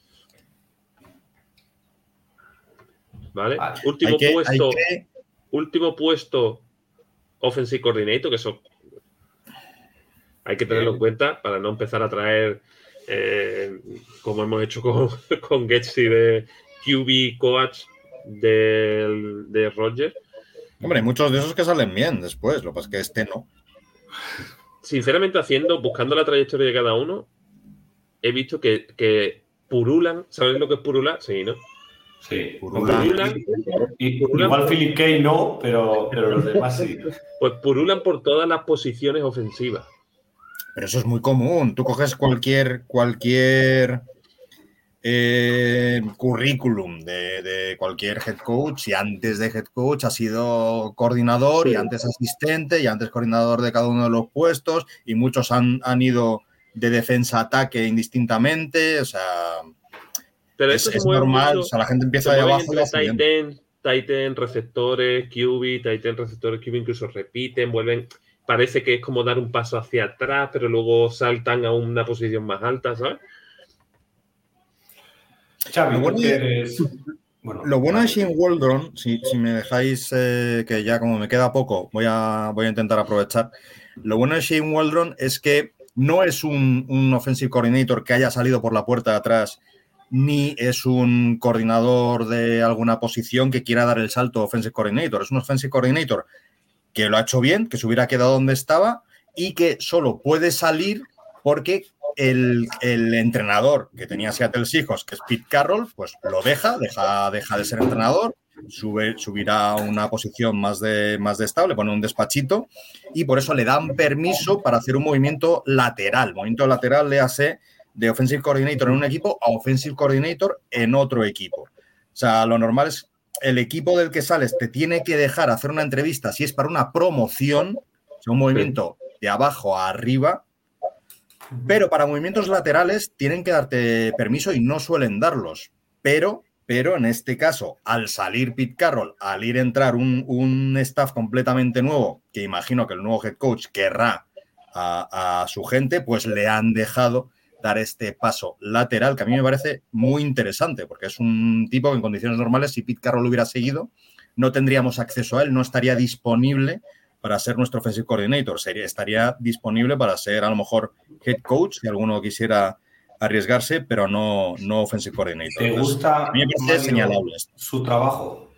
¿Vale? vale. Último que, puesto, que... último puesto Offensive Coordinator, que eso hay que tenerlo en cuenta para no empezar a traer... Eh, como hemos hecho con, con Getsy de Q B coach de, de Roger. Hombre, hay muchos de esos que salen bien después, lo que pasa es que este no. Sinceramente, haciendo, buscando la trayectoria de cada uno, he visto que, que purulan. ¿Sabéis lo que es purular? Sí, ¿no? Sí, purulan. purulan, y, purulan igual por... Philip Kay no, pero, pero los demás sí. Pues purulan por todas las posiciones ofensivas. Pero eso es muy común. Tú coges cualquier, cualquier eh, currículum de, de cualquier head coach, y antes de head coach ha sido coordinador, sí. y antes asistente, y antes coordinador de cada uno de los puestos, y muchos han, han ido de defensa a ataque indistintamente, o sea, pero es, es normal, mucho, o sea, la gente empieza de abajo. Titan, Titan, receptores, Q B, Titan, receptores, Q B, incluso repiten, vuelven, parece que es como dar un paso hacia atrás, pero luego saltan a una posición más alta, ¿sabes? Xavi, lo bueno, eres... bueno, lo bueno de Shane Waldron, si, si me dejáis eh, que ya como me queda poco, voy a, voy a intentar aprovechar. Lo bueno de Shane Waldron es que no es un, un offensive coordinator que haya salido por la puerta de atrás, ni es un coordinador de alguna posición que quiera dar el salto offensive coordinator. Es un offensive coordinator que lo ha hecho bien, que se hubiera quedado donde estaba y que solo puede salir porque el, el entrenador que tenía Seattle Seahawks, que es Pete Carroll, pues lo deja, deja, deja de ser entrenador, sube, subirá a una posición más de, más de estable, pone un despachito, y por eso le dan permiso para hacer un movimiento lateral. Movimiento lateral, léase, de offensive coordinator en un equipo a offensive coordinator en otro equipo. O sea, lo normal es el equipo del que sales te tiene que dejar hacer una entrevista si es para una promoción, o sea, un movimiento de abajo a arriba, pero para movimientos laterales tienen que darte permiso y no suelen darlos. Pero, pero en este caso, al salir Pete Carroll, al ir a entrar un, un staff completamente nuevo, que imagino que el nuevo head coach querrá a, a su gente, pues le han dejado dar este paso lateral, que a mí me parece muy interesante, porque es un tipo que en condiciones normales, si Pete Carroll hubiera seguido, no tendríamos acceso a él, no estaría disponible para ser nuestro offensive coordinator, sería, estaría disponible para ser a lo mejor head coach, si alguno quisiera arriesgarse, pero no, no offensive coordinator. ¿Te Entonces, gusta a mí me parece Mario, señalable esto. Su trabajo?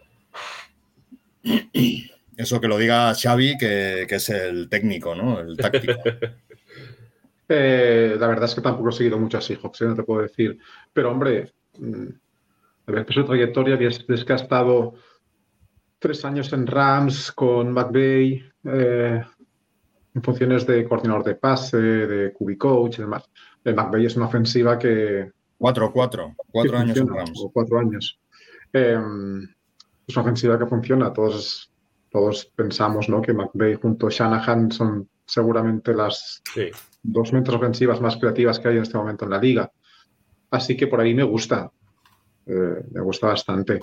Eso que lo diga Xavi, que, que es el técnico, ¿no? El táctico. Eh, la verdad es que tampoco he seguido mucho a Seahawks, ¿eh? No te puedo decir. Pero, hombre, a ver, su trayectoria es que ha estado tres años en Rams con McVay, eh, en funciones de coordinador de pase, de Q B coach y demás. El McVay es una ofensiva que... Cuatro, cuatro. Cuatro años en Rams. O cuatro años. Eh, es una ofensiva que funciona. Todos, todos pensamos, ¿no?, que McVay junto a Shanahan son seguramente las... Sí. dos mentes ofensivas más creativas que hay en este momento en la liga. Así que por ahí me gusta. Eh, me gusta bastante.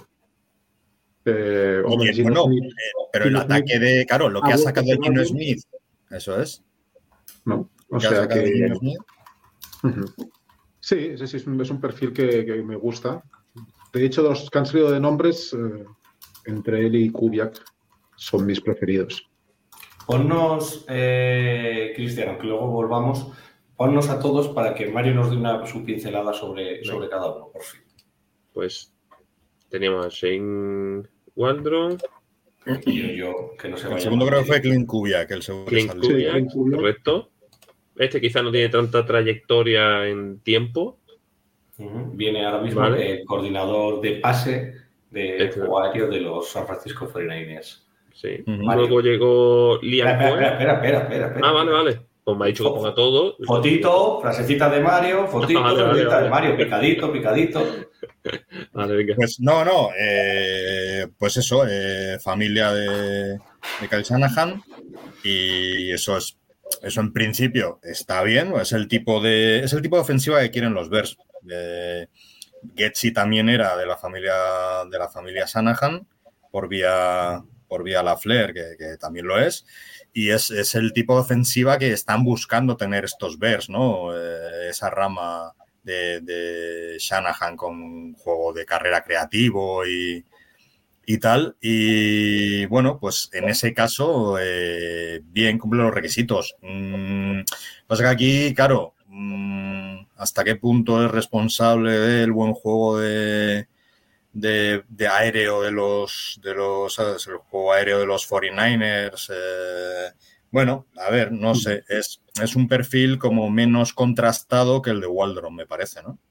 Eh, Oye, hombre, bueno, Smith, eh, pero el ataque Smith, de... Claro, lo que ha sacado de Gino Smith. Eso es. ¿No? O sea que... Uh-huh. Sí, sí, sí, es un, es un perfil que, que me gusta. De hecho, los que han salido de nombres, eh, entre él y Kubiak, son mis preferidos. Ponnos, eh, Cristiano, que luego volvamos, ponnos a todos para que Mario nos dé una, su pincelada sobre, sobre cada uno, por fin. Pues teníamos a Shane Waldron. Y yo, que no se vaya. El segundo creo que fue Clint Kubiak, el segundo. Clint Kubiak, sí, correcto. Este quizá no tiene tanta trayectoria en tiempo. Uh-huh. Viene ahora mismo vale. el coordinador de pase de este. juego aéreo de los San Francisco cuarenta y nueve ers. Sí. Uh-huh. Luego llegó Liam espera, Cohen. Espera, espera, espera, espera. Ah, vale, vale. Pues me ha dicho que ponga todo. Fotito, frasecita de Mario, fotito, vale, vale, frasecita vale. de Mario, picadito, picadito. Vale, venga. Pues no, no. Eh, pues eso, eh, familia de, de Kyle Shanahan. Y eso es, eso en principio está bien. Es el tipo de, es el tipo de ofensiva que quieren los Bears. Eh, Getsy también era de la familia de la familia Shanahan por vía por vía Lafleur, que, que también lo es, y es, es el tipo de ofensiva que están buscando tener estos Bears, ¿no? Eh, esa rama de, de Shanahan con juego de carrera creativo y, y tal, y bueno, pues en ese caso eh, bien cumple los requisitos. Mm, pasa que aquí, claro, mm, hasta qué punto es responsable del buen juego de De, de aéreo de los de los ¿sabes? El juego aéreo de los cuarenta y nueve ers, eh, bueno, a ver, no sé, es, es un perfil como menos contrastado que el de Waldron, me parece, ¿no?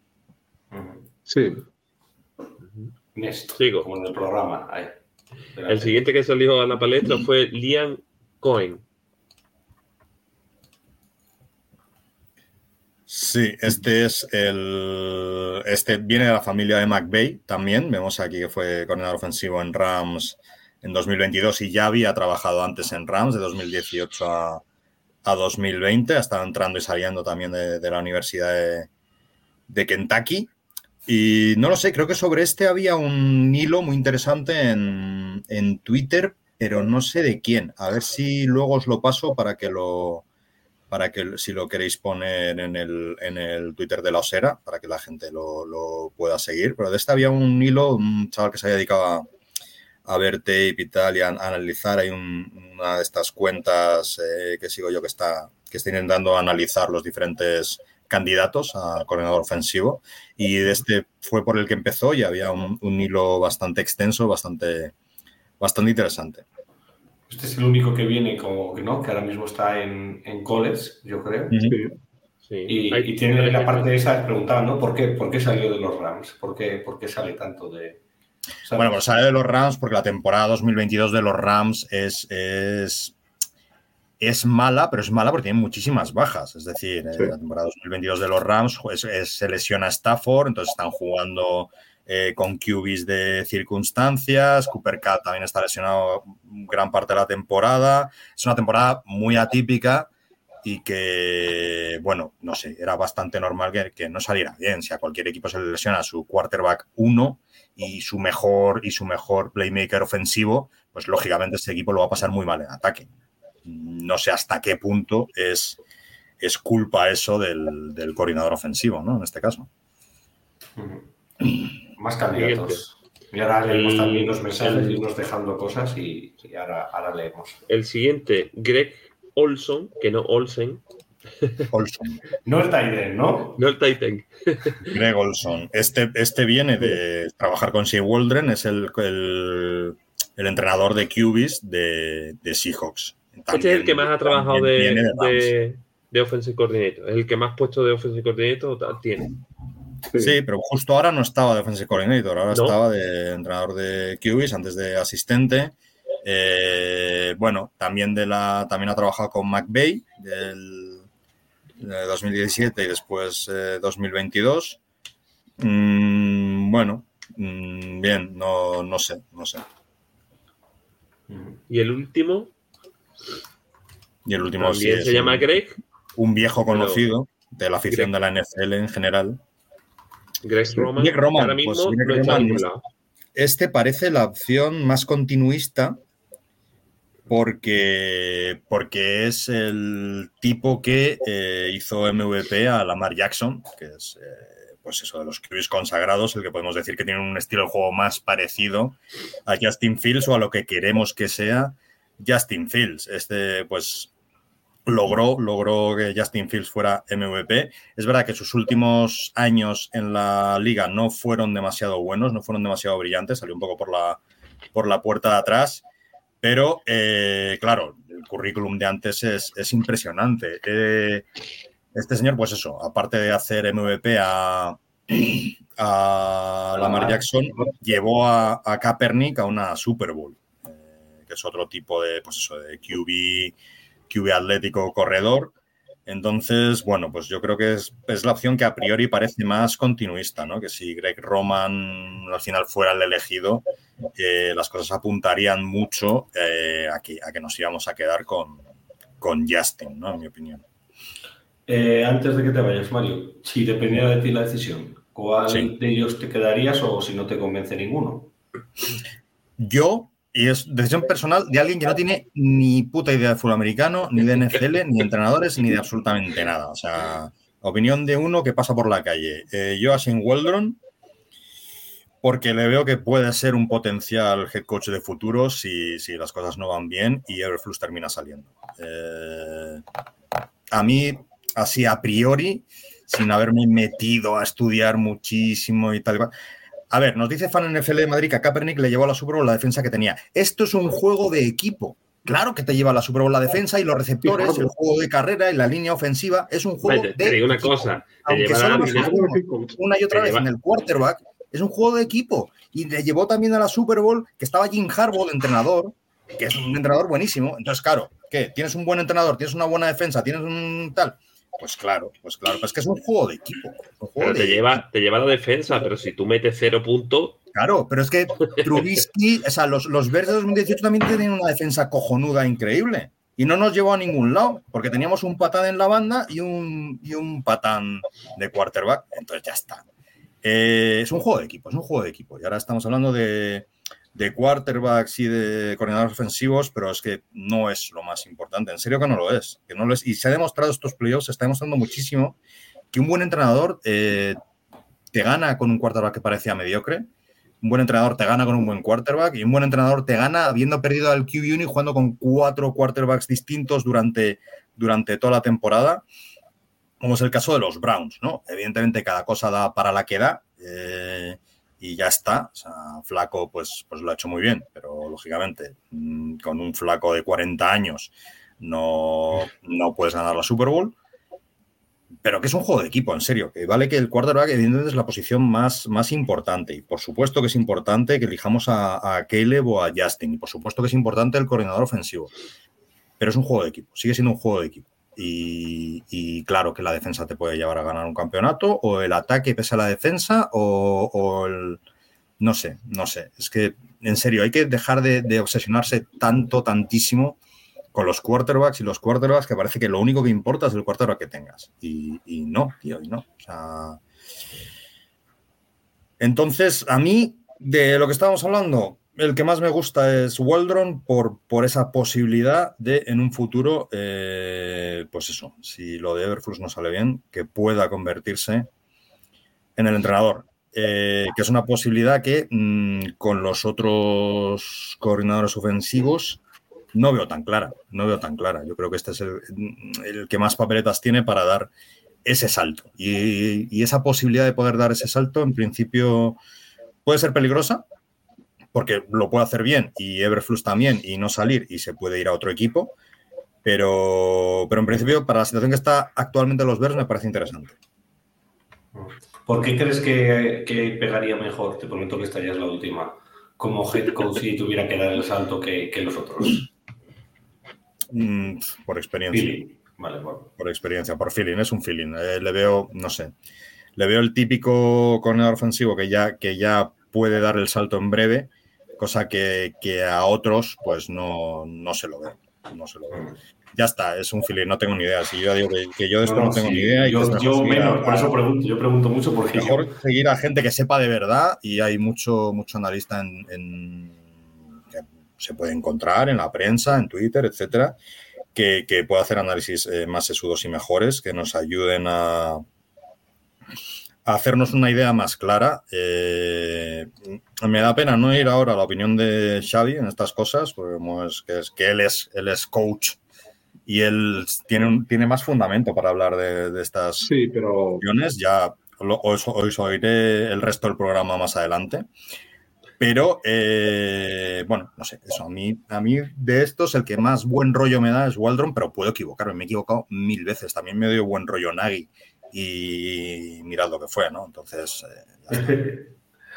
Sí. Next, Sigo. como en el programa. Ahí. El siguiente que salió a la palestra fue Liam Cohen. Sí, este es el. Este viene de la familia de McVay también. Vemos aquí que fue coordinador ofensivo en Rams en dos mil veintidós y ya había trabajado antes en Rams de dos mil dieciocho a, a dos mil veinte. Ha estado entrando y saliendo también de, de la Universidad de, de Kentucky. Y no lo sé, creo que sobre este había un hilo muy interesante en, en Twitter, pero no sé de quién. A ver si luego os lo paso para que lo. para que si lo queréis poner en el, en el Twitter de la Osera, para que la gente lo, lo pueda seguir. Pero de este había un hilo, un chaval que se había dedicado a, a ver tape y tal, y a, a analizar. Hay un, una de estas cuentas eh, que sigo yo que está, que está intentando analizar los diferentes candidatos a coordinador ofensivo. Y de este fue por el que empezó y había un, un hilo bastante extenso, bastante, bastante interesante. Este es el único que viene como que no, que ahora mismo está en, en college, yo creo. Sí. Sí. Y, Hay- y tiene la parte esa preguntada, ¿no? ¿Por qué, ¿Por qué salió de los Rams? ¿Por qué, por qué sale tanto de...? ¿sabes? Bueno, pues sale de los Rams porque la temporada dos mil veintidós de los Rams es, es, es mala, pero es mala porque tiene muchísimas bajas. Es decir, Sí. eh, la temporada dos mil veintidós de los Rams es, es- se lesiona Stafford, entonces están jugando eh, con Q Bs de circunstancias. Cooper Kupp también está lesionado gran parte de la temporada. Es una temporada muy atípica y que, bueno, no sé, era bastante normal que, que no saliera bien. Si a cualquier equipo se le lesiona su quarterback uno y su mejor y su mejor playmaker ofensivo, pues lógicamente este equipo lo va a pasar muy mal en ataque. No sé hasta qué punto es, es culpa eso del, del coordinador ofensivo, ¿no? En este caso. Más candidatos. Y ahora leemos también los mensajes y unos dejando cosas y, y ahora, ahora leemos. El siguiente, Greg Olson, que no Olsen, Olson. No el Tyden, ¿no? no el Titan. Greg Olson. Este, este viene de trabajar con Shea Waldron, es el, el, el entrenador de Q Bs de, de Seahawks. Este es el que más ha trabajado de, viene de Rams. de, de Offensive Coordinator. Es el que más puesto de Offensive Coordinator tiene. Sí, pero justo ahora no estaba de Offensive Coordinator, ahora ¿No? estaba de entrenador de Q Bs, antes de asistente. Eh, bueno, también, de la, también ha trabajado con McVay del de dos mil diecisiete y después eh, dos mil veintidós. Mm, bueno, mm, bien, no, no sé, no sé. Y el último Y el último sí también es se llama un, Greg. un viejo Pero- conocido de la afición Greg. de la N F L en general. Greg Roman. Greg Roman, que ahora pues, mismo Greg no está Roman en ningún es- lado. Este parece la opción más continuista porque, porque es el tipo que eh, hizo M V P a Lamar Jackson, que es eh, pues eso de los Q Bs consagrados, el que podemos decir que tiene un estilo de juego más parecido a Justin Fields o a lo que queremos que sea Justin Fields. Este pues logró, logró que Justin Fields fuera M V P. Es verdad que sus últimos años en la liga no fueron demasiado buenos, no fueron demasiado brillantes, salió un poco por la, por la puerta de atrás, pero eh, claro, el currículum de antes es, es impresionante. Eh, este señor, pues eso, aparte de hacer M V P a, a Lamar Jackson, llevó a, a Kaepernick a una Super Bowl, eh, que es otro tipo de, pues eso, de Q B... Q B atlético corredor. Entonces, bueno, pues yo creo que es, es la opción que a priori parece más continuista, ¿no? Que si Greg Roman al final fuera el elegido, eh, las cosas apuntarían mucho eh, a, que, a que nos íbamos a quedar con, con Justin, ¿no? En mi opinión. Eh, antes de que te vayas, Mario, si dependiera de ti la decisión, ¿cuál Sí. de ellos te quedarías o si no te convence ninguno? Yo, y es decisión personal de alguien que no tiene ni puta idea de fútbol americano, ni de N F L, ni de entrenadores, ni de absolutamente nada. O sea, opinión de uno que pasa por la calle. Eh, yo a Shane Waldron, porque le veo que puede ser un potencial head coach de futuro si, si las cosas no van bien y Everflux termina saliendo. Eh, a mí, así a priori, sin haberme metido a estudiar muchísimo y tal y cual. A ver, nos dice Fan N F L de Madrid que a Kaepernick le llevó a la Super Bowl la defensa que tenía. Esto es un juego de equipo. Claro que te lleva a la Super Bowl la defensa y los receptores, el juego de carrera y la línea ofensiva. Es un juego Vale, te de digo una equipo. cosa. Te Aunque lleva solo la nos línea- fijemos una y otra te vez lleva- en el quarterback, es un juego de equipo. Y le llevó también a la Super Bowl, que estaba Jim Harbaugh de entrenador, que es un entrenador buenísimo. Entonces, claro, ¿qué? Tienes un buen entrenador, tienes una buena defensa, tienes un tal... Pues claro, pues claro. Es que es un juego de equipo. Un juego pero de... te, lleva, te lleva la defensa, pero si tú metes cero puntos... Claro, pero es que Trubisky, o sea, los, los Bears de dos mil dieciocho también tenían una defensa cojonuda increíble. Y no nos llevó a ningún lado, porque teníamos un patán en la banda y un, y un patán de quarterback. Entonces ya está. Eh, es un juego de equipo, es un juego de equipo. Y ahora estamos hablando de, de quarterbacks y de coordinadores ofensivos, pero es que no es lo más importante. En serio que no lo es. Que no lo es. Y se ha demostrado estos playoffs, se está demostrando muchísimo que un buen entrenador eh, te gana con un quarterback que parecía mediocre. Un buen entrenador te gana con un buen quarterback y un buen entrenador te gana habiendo perdido al Q B uno y jugando con cuatro quarterbacks distintos durante, durante toda la temporada, como es el caso de los Browns, ¿no? Evidentemente cada cosa da para la que da eh, y ya está. O sea, Flaco pues, pues lo ha hecho muy bien, pero lógicamente con un Flaco de cuarenta años no, no puedes ganar la Super Bowl. Pero que es un juego de equipo, en serio. Que vale que el quarterback, evidentemente, es la posición más, más importante. Y por supuesto que es importante que elijamos a, a Caleb o a Justin. Y por supuesto que es importante el coordinador ofensivo. Pero es un juego de equipo. Sigue siendo un juego de equipo. Y, y claro que la defensa te puede llevar a ganar un campeonato. O el ataque pese a la defensa. O, o el... No sé, no sé. Es que, en serio, hay que dejar de, de obsesionarse tanto, tantísimo con los quarterbacks y los quarterbacks que parece que lo único que importa es el quarterback que tengas. Y, y no, tío, y no. O sea... Entonces, a mí, de lo que estábamos hablando, el que más me gusta es Waldron por, por esa posibilidad de, en un futuro, eh, pues eso, si lo de Eberflus no sale bien, que pueda convertirse en el entrenador. Eh, que es una posibilidad que mmm, con los otros coordinadores ofensivos no veo tan clara, no veo tan clara. Yo creo que este es el, el que más papeletas tiene para dar ese salto. Y, y esa posibilidad de poder dar ese salto, en principio, puede ser peligrosa, porque lo puede hacer bien, y Eberflus también, y no salir, y se puede ir a otro equipo. Pero, pero en principio, para la situación que está actualmente los Bears, me parece interesante. ¿Por qué crees que, que pegaría mejor? Te prometo que esta ya es la última. Como head coach si tuviera que dar el salto que, que los otros. Mm, por experiencia. Feeling. Vale, bueno. Por experiencia, por feeling, es un feeling. Eh, le veo, no sé, le veo el típico coordinador ofensivo que ya, que ya puede dar el salto en breve, cosa que, que a otros pues no, no se lo veo. No se lo veo. Ya está, es un feeling, no tengo ni idea. Si yo digo que, que yo de esto no, no, no tengo sí, ni idea. Y yo que yo menos, a, por eso pregunto, yo pregunto mucho porque mejor yo... seguir a gente que sepa de verdad, y hay mucho, mucho analista en, en que se puede encontrar en la prensa, en Twitter, etcétera, que, que pueda hacer análisis eh, más sesudos y mejores, que nos ayuden a, a hacernos una idea más clara. Eh, me da pena no ir ahora a la opinión de Xavi en estas cosas, porque como es que, es, que él, es, él es coach y él tiene, un, tiene más fundamento para hablar de, de estas sí, pero... opiniones. Ya lo, os, os oiré el resto del programa más adelante. Pero, eh, bueno, no sé, eso a mí, a mí de estos el que más buen rollo me da es Waldron, pero puedo equivocarme, me he equivocado mil veces. También me dio buen rollo Nagy y mirad lo que fue, ¿no? Entonces... Eh,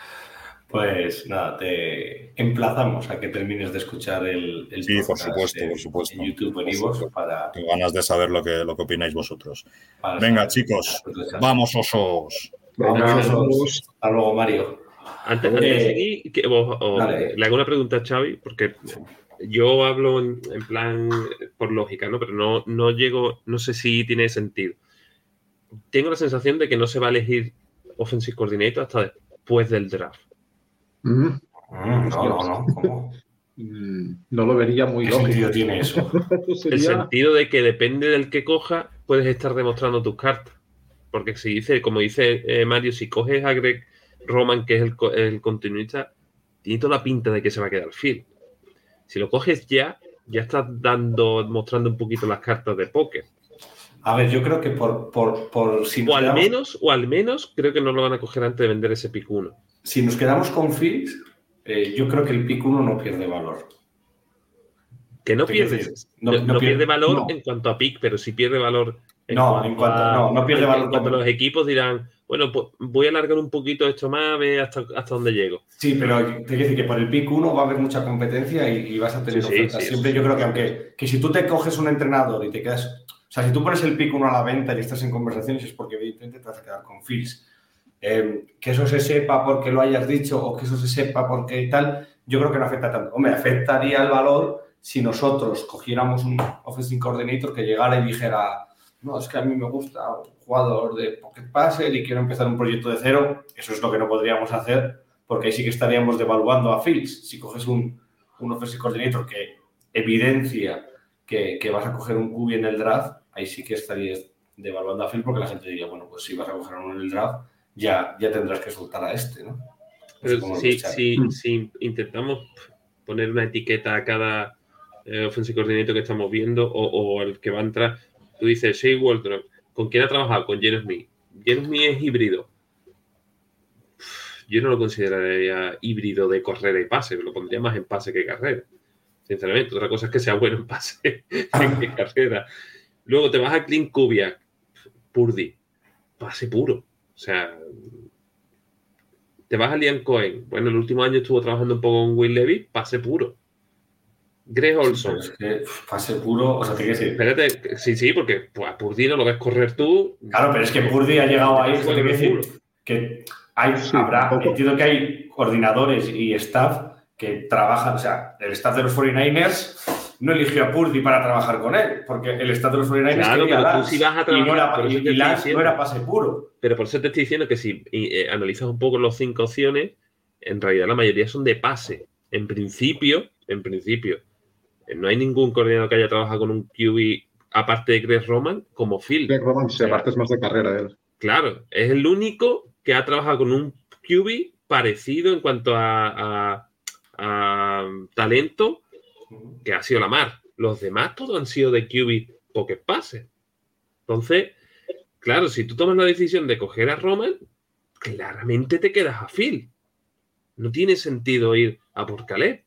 pues nada, te emplazamos a que termines de escuchar el, el sí, por supuesto, en, por supuesto. en YouTube, en iVoox, para... Tengo ganas de saber lo que, lo que opináis vosotros. Venga, chicos, vamos osos. Vamos osos. Hasta luego, Mario. Antes, antes de seguir, que, o, o, le hago una pregunta a Xavi, porque yo hablo en, en plan por lógica, ¿no? Pero no, no llego, no sé si tiene sentido. Tengo la sensación de que no se va a elegir offensive coordinator hasta después del draft. Mm. Mm, no, no, no. ¿Cómo? No lo vería muy ¿Qué lógico. sentido tiene eso? Sería... El sentido de que depende del que coja, puedes estar demostrando tus cartas. Porque si dice, como dice eh, Mario, si coges a Greg Roman, que es el, el continuista, tiene toda la pinta de que se va a quedar fiel. Si lo coges ya, ya estás dando, mostrando un poquito las cartas de póker. A ver, yo creo que por... por, por si o, al quedamos, menos, o al menos creo que no lo van a coger antes de vender ese pick uno. Si nos quedamos con Fields, eh, yo creo que el pick uno no pierde valor. Que no pierde, no, no, no pierde, pierde valor no. en cuanto a pick, pero sí pierde valor en no, cuanto en cuanto, a, no, no pierde valor. En cuanto a los equipos dirán, bueno, pues voy a alargar un poquito esto más, a ver hasta, hasta dónde llego. Sí, pero te quiero decir que por el pick uno va a haber mucha competencia y, y vas a tener sí, ofertas. sí, Siempre sí, yo creo sí. que aunque que si tú te coges un entrenador y te quedas... O sea, si tú pones el pick uno a la venta y estás en conversaciones es porque evidentemente te vas a quedar con Fields. Eh, que eso se sepa porque lo hayas dicho o que eso se sepa porque tal, yo creo que no afecta tanto. Hombre, afectaría el valor si nosotros cogiéramos un offensive coordinator que llegara y dijera, no, es que a mí me gusta un jugador de pocket passer y quiero empezar un proyecto de cero. Eso es lo que no podríamos hacer porque ahí sí que estaríamos devaluando a Fields. Si coges un, un offensive coordinator que evidencia que, que vas a coger un Q B en el draft, ahí sí que estarías devaluando a Fields porque la gente diría, bueno, pues si vas a coger uno en el draft, ya, ya tendrás que soltar a este, ¿no? Pero si, si, si intentamos poner una etiqueta a cada eh, offensive coordinator que estamos viendo o, o el que va a entrar, tú dices, Shea Waldrop, ¿con quién ha trabajado? Con Geno Smith. Geno Smith es híbrido. Yo no lo consideraría híbrido de carrera y pase, lo pondría más en pase que carrera. Sinceramente, otra cosa es que sea bueno en pase que carrera. Luego te vas a Clint Kubiak, Purdy, pase puro. O sea, te vas a Liam Cohen. Bueno, el último año estuvo trabajando un poco con Will Levis, pase puro. Greg Olson. Sí, es que pase puro, o sea, te quiero decir. Espérate, sí, sí, porque pues, a Purdy no lo ves correr tú. Claro, pero es que Purdy ha llegado ahí, te quiero decir que hay, sí, habrá, tampoco. entiendo que hay coordinadores y staff que trabajan, o sea, el staff de los cuarenta y nueve ers no eligió a Purdy para trabajar con él, porque el staff de los cuarenta y nueve ers claro, quería pero Lance, tú sí vas a trabajar, y no era, por eso y, te y estoy Lance diciendo. no era pase puro. Pero por eso te estoy diciendo que si eh, analizas un poco las cinco opciones, en realidad la mayoría son de pase. En principio, en principio, eh, no hay ningún coordinador que haya trabajado con un Q B aparte de Greg Roman como Phil. Greg Roman, si O sea, aparte es más de carrera él. claro, es el único que ha trabajado con un Q B parecido en cuanto a, a, a talento, que ha sido Lamar. Los demás todos han sido de Q B pocket pase. Entonces, claro, si tú tomas la decisión de coger a Roman, claramente te quedas a Phil. No tiene sentido ir a por Caleb.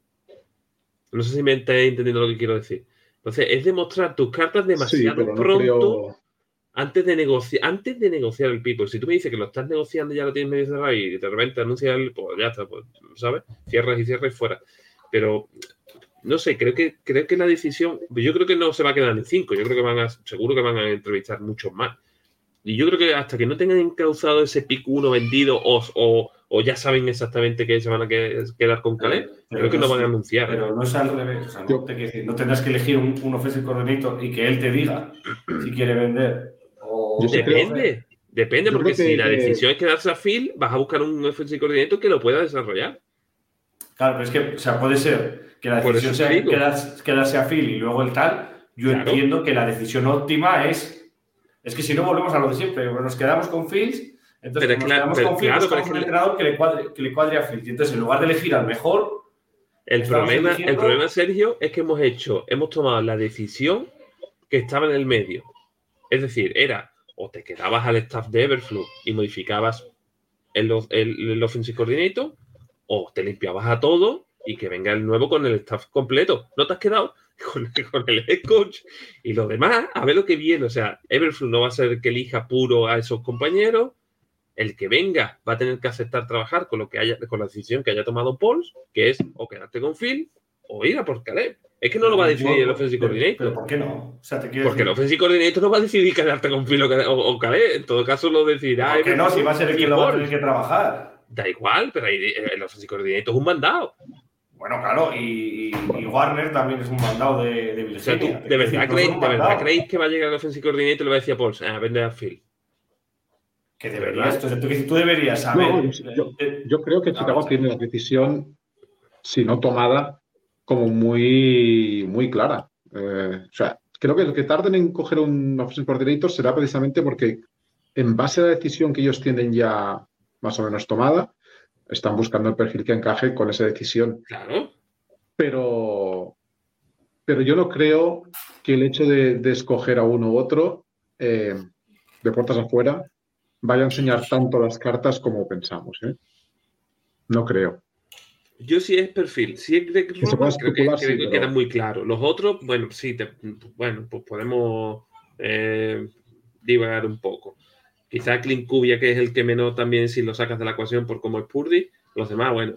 No sé si me estáis entendiendo lo que quiero decir. Entonces, es demostrar tus cartas demasiado Sí, pero no pronto creo... antes de negociar, antes de negociar el people. Si tú me dices que lo estás negociando y ya lo tienes medio cerrado y de repente anuncias el, pues ya está, pues, ¿sabes? Cierras y cierras y fuera. Pero no sé, creo que creo que la decisión, yo creo que no se va a quedar en cinco. Yo creo que van a, seguro que van a entrevistar muchos más. Y yo creo que hasta que no tengan encauzado ese pick uno vendido o, o, o ya saben exactamente que se van a quedar con Caleb, creo que no, no van a anunciar. Pero no es al revés. O sea, no, te decir, no tendrás que elegir un, un offensive coordinator y que él te diga si quiere vender. O depende, depende, yo porque que, si la que... decisión es quedarse a Phil, vas a buscar un offensive coordinator que lo pueda desarrollar. Claro, pero es que, o sea, puede ser que la decisión sea quedarse, quedarse a Phil y luego el tal. Yo claro. entiendo que la decisión óptima es. Es que si no volvemos a lo de siempre, nos quedamos con Fields, entonces pero nos claro, quedamos pero, con Fields, claro, buscamos un entrenador que le, cuadre, que le cuadre a Fields. Y entonces, en lugar de elegir al mejor, el problema, eligiendo... el problema, Sergio, es que hemos hecho, hemos tomado la decisión que estaba en el medio. Es decir, era o te quedabas al staff de Everflow y modificabas el, el, el offensive coordinator, o te limpiabas a todo y que venga el nuevo con el staff completo. No te has quedado Con, con el head coach y lo demás, a ver lo que viene. O sea, Everflow no va a ser el que elija puro a esos compañeros. El que venga va a tener que aceptar trabajar con lo que haya, con la decisión que haya tomado Paul, que es o quedarte con Phil o ir a por Caleb. Es que no lo va a decidir el offensive coordinator. ¿Pero por qué no? O sea, te quiero Porque decir... el offensive coordinator no va a decidir quedarte con Phil o, o, o Caleb. En todo caso lo decidirá. ¿Por qué no? Si va a ser el que lo va a tener que trabajar. Da igual, pero el offensive coordinator es un mandado. Bueno, claro, y, y Warner también es un mandado de, de Virginia. O sea, ¿tú, ¿De verdad, creéis, ¿de verdad creéis que va a llegar el offensive coordinator y le va a decir a Paul, ah, vende a Phil? Que deberías, tú, tú deberías saber. No, yo, yo creo que Chicago tiene la decisión, si no tomada, como muy, muy clara. Eh, o sea, creo que lo que tarden en coger un offensive coordinator será precisamente porque, en base a la decisión que ellos tienen ya más o menos tomada, están buscando el perfil que encaje con esa decisión. Claro. Pero, pero yo no creo que el hecho de, de escoger a uno u otro, eh, de puertas afuera, vaya a enseñar tanto las cartas como pensamos. ¿eh? No creo. Yo sí es perfil. Si es Greg Roman, creo que, sí, que pero... queda muy claro. Los otros, bueno, sí, te, bueno, pues podemos eh, divagar un poco. Quizá Clint Kubiak, que es el que menos también si lo sacas de la ecuación por cómo es Purdy. Los demás, bueno,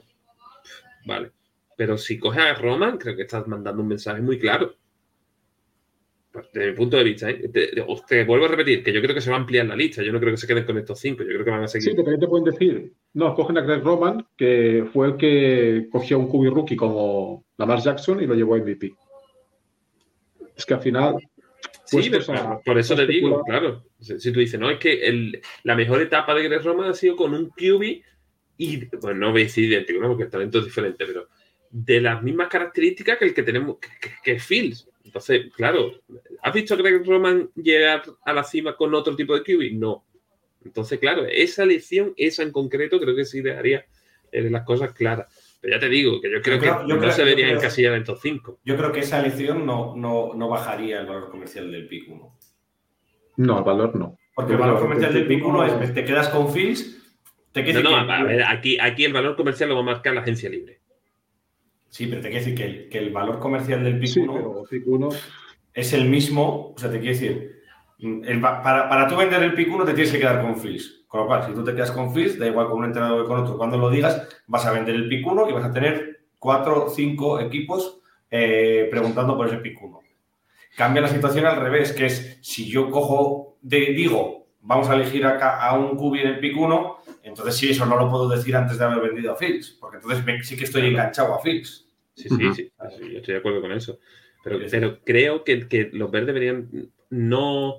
vale. Pero si coges a Roman, creo que estás mandando un mensaje muy claro. desde mi punto de vista, ¿eh? te, te, te vuelvo a repetir que yo creo que se va a ampliar la lista. Yo no creo que se queden con estos cinco. Yo creo que van a seguir. Sí, porque te pueden decir, no, cogen a Greg Roman, que fue el que cogió un Q B rookie como Lamar Jackson y lo llevó a M V P. Es que al final... Sí, pero, a, por eso te digo, claro. Si, si tú dices, no, es que el, la mejor etapa de Greg Roman ha sido con un Q B y, pues no voy a decir idéntico, ¿no? Porque el talento es diferente, pero de las mismas características que el que tenemos, que, que, que es Fields. Entonces, claro, ¿has visto a Greg Roman llegar a la cima con otro tipo de Q B? No. Entonces, claro, esa elección, esa en concreto, creo que sí dejaría eh, las cosas claras. Pero ya te digo, que yo creo, yo creo que yo no creo, se vería encasillada en estos cinco. Yo creo que esa elección no, no, no bajaría el valor comercial del pick uno. No, el valor no. Porque el valor comercial del pick uno es, te quedas con Fields, te no, no, que... a ver, aquí, aquí el valor comercial lo va a marcar la agencia libre. Sí, pero te quiere decir que el, que el valor comercial del pick uno sí, uno es el mismo, o sea, te quiere decir, el, para, para tú vender el pick uno te tienes que quedar con Fields. Con lo cual, si tú te quedas con Fields, da igual con un entrenador que con otro, cuando lo digas, vas a vender el pick uno y vas a tener cuatro o cinco equipos eh, preguntando por ese pick uno. Cambia la situación al revés, que es, si yo cojo, de, digo, vamos a elegir acá a un Q B en el pick uno, entonces sí, eso no lo puedo decir antes de haber vendido a Fields, porque entonces me, sí que estoy enganchado a Fields. Sí, sí, sí, sí, yo estoy de acuerdo con eso. Pero, pero creo que, que los verdes deberían no...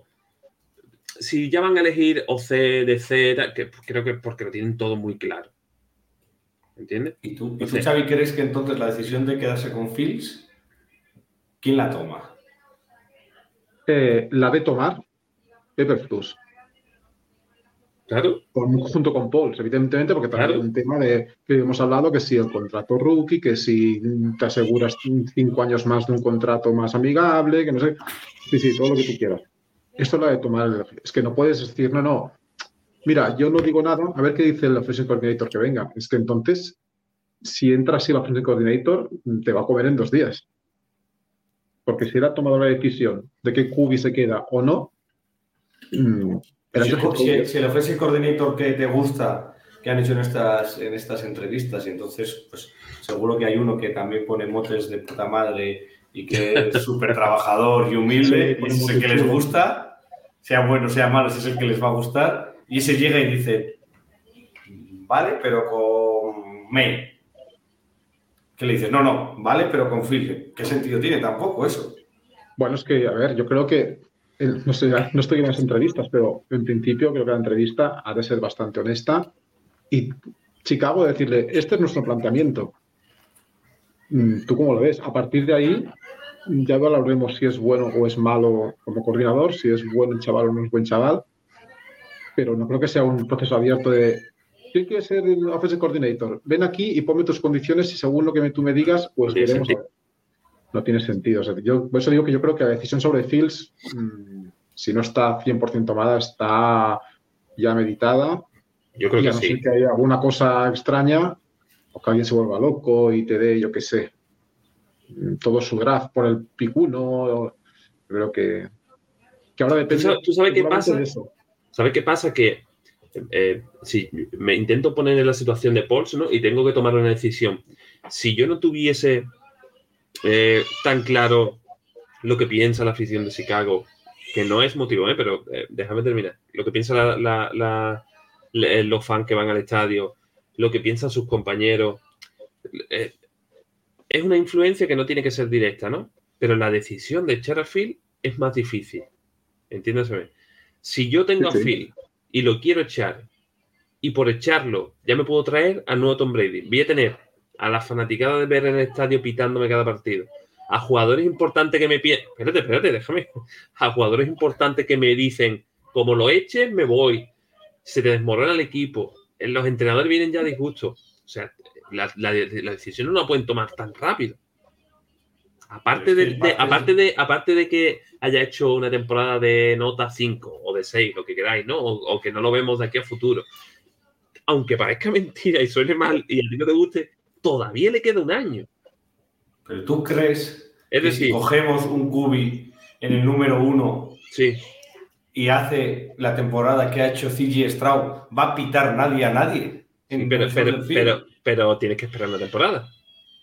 Si ya van a elegir O C, D C, que creo que porque lo tienen todo muy claro. ¿Entiendes? ¿Y tú, ¿Y tú, Xavi, crees que entonces la decisión de quedarse con Fields, quién la toma? Eh, la de tomar Eberflus. Claro. Con, junto con Pauls, evidentemente, porque también claro. hay un tema de que hemos hablado, que si el contrato rookie, que si te aseguras cinco años más de un contrato más amigable, que no sé. Sí, sí, todo lo que tú quieras. Esto es la de tomar. Es que no puedes decir, no, no. Mira, yo no digo nada, a ver qué dice el offensive coordinator que venga. Es que entonces, si entra así el offensive coordinator, te va a comer en dos días. Porque si él ha tomado la decisión de qué Q B se queda o no, mmm, si, si, si el offensive coordinator que te gusta, que han hecho en estas, en estas entrevistas, y entonces, pues seguro que hay uno que también pone motes de puta madre y que es súper trabajador y humilde, sí, y ese es el que les gusta, sea bueno, sea malo, ese es el que les va a gustar, y ese llega y dice, vale, pero con May. ¿Qué le dices? No, no, vale, pero con Phil. ¿Qué sentido tiene tampoco eso? Bueno, es que, a ver, yo creo que, no sé, no estoy en las entrevistas, pero en principio creo que la entrevista ha de ser bastante honesta y Chicago decirle, este es nuestro planteamiento. ¿Tú cómo lo ves? A partir de ahí ya hablaremos si es bueno o es malo como coordinador, si es bueno el chaval o no es buen chaval, pero no creo que sea un proceso abierto de ¿quién quiere ser el offensive coordinator? Ven aquí y ponme tus condiciones y según lo que tú me digas, pues no veremos. A ver. No tiene sentido. O sea, yo por eso digo que yo creo que la decisión sobre Fields, mmm, si no está cien por ciento tomada, está ya meditada. Yo creo y que a no sí. ser que haya alguna cosa extraña o que alguien se vuelva loco y te dé, yo qué sé, todo su draft por el pick uno. Creo que, que ahora depende. ¿Tú sabes, ¿tú sabes qué pasa? De eso. ¿Sabes qué pasa? Que Eh, si me intento poner en la situación de Pauls, ¿no? Y tengo que tomar una decisión. Si yo no tuviese eh, tan claro lo que piensa la afición de Chicago, que no es motivo, ¿eh? Pero eh, déjame terminar. Lo que piensa la, la, la, la, los fans que van al estadio, lo que piensan sus compañeros, eh, es una influencia que no tiene que ser directa, ¿no? Pero la decisión de echar a Phil es más difícil. Entiéndase. Si yo tengo sí, sí. a Phil y lo quiero echar, y por echarlo ya me puedo traer al nuevo Tom Brady. Voy a tener a la fanaticada de ver en el estadio pitándome cada partido, a jugadores importantes que me piden, espérate, espérate, déjame, a jugadores importantes que me dicen, como lo eches, me voy, se te desmorona el equipo, los entrenadores vienen ya a disgusto, o sea, la, la, la decisión no la pueden tomar tan rápido. Aparte de, de, aparte, de, aparte de que haya hecho una temporada de nota cinco o de seis, lo que queráis, ¿no? O, o que no lo vemos de aquí a futuro. Aunque parezca mentira y suene mal y a ti no te guste, todavía le queda un año. Pero tú crees es que decir, si cogemos un Q B en el número uno sí. y hace la temporada que ha hecho C J Stroud, ¿va a pitar nadie a nadie? Sí, pero, pero, pero, pero tienes que esperar una temporada.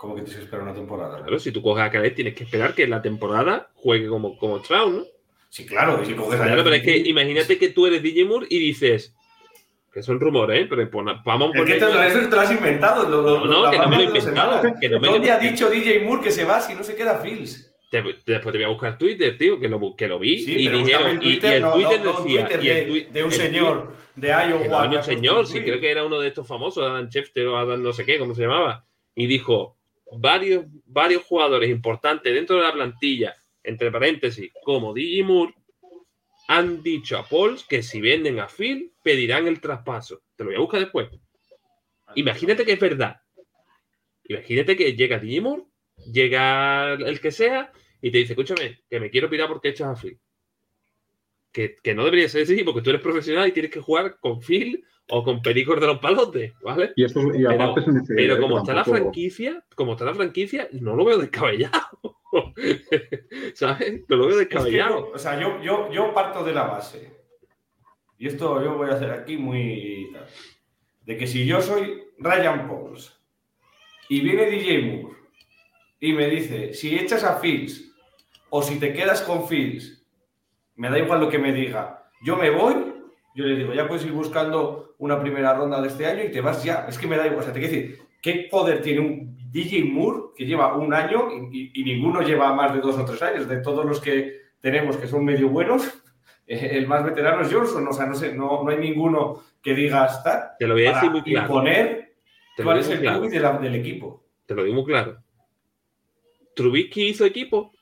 ¿Cómo que tienes que esperar una temporada? Claro, si tú coges a Caleb, tienes que esperar que la temporada juegue como, como Stroud, ¿no? Sí, claro, y si coges a Claro, pero es que imagínate que tú eres D J Moore y dices, que son rumores, ¿eh? Pero pon- vamos a Es que poner... te, eso te lo has inventado. Lo, lo, No, no, lo que no me lo he hablamos inventado, semana. que no me lo he ¿Dónde ha inventado. dicho D J Moore que se va si no se queda Fields? Te- después te voy a buscar Twitter, tío, que lo, que lo vi Sí, y pero dijeron, búscame y, y Twitter, el no, Twitter no, no un decía... Twitter y el de, tui- de un el señor de Que Iowa. no era un que señor, ha sí, puesto creo un que era uno de estos famosos, Adam Schefter o Adam no sé qué, ¿cómo se llamaba? Y dijo, varios, varios jugadores importantes dentro de la plantilla, entre paréntesis, como D J Moore, han dicho a Pauls que si venden a Phil, pedirán el traspaso. Te lo voy a buscar después. Imagínate que es verdad. Imagínate que llega D J Moore, llega el que sea, y te dice, escúchame, que me quiero pirar porque echas a Phil. Que, que no debería ser así, porque tú eres profesional y tienes que jugar con Phil o con Pericos de los Palotes, ¿vale? Y, esto, y Pero, aparte es N F L, pero ¿eh? como Que está la tampoco- franquicia, como está la franquicia, no lo veo descabellado. ¿Sabes? No lo veo Es que descabellado. yo, o sea, yo, yo, yo parto de la base. Y esto yo voy a hacer aquí muy... tal, de que si yo soy Ryan Pauls y viene D J Moore y me dice, si echas a Fields o si te quedas con Fields, me da igual lo que me diga, yo me voy, yo le digo, ya puedes ir buscando una primera ronda de este año y te vas ya. Es que me da igual. O sea, te quiero decir, ¿qué poder tiene un D J Moore que lleva un año y, y, y ninguno lleva más de dos o tres años? De todos los que tenemos que son medio buenos, el más veterano es Johnson. O sea, no sé, no, no hay ninguno que diga hasta Te lo voy a decir para muy claro. imponer Te lo cuál digo es el muy claro. Q B de la- del equipo. Te lo digo muy claro. ¿Trubisky hizo equipo?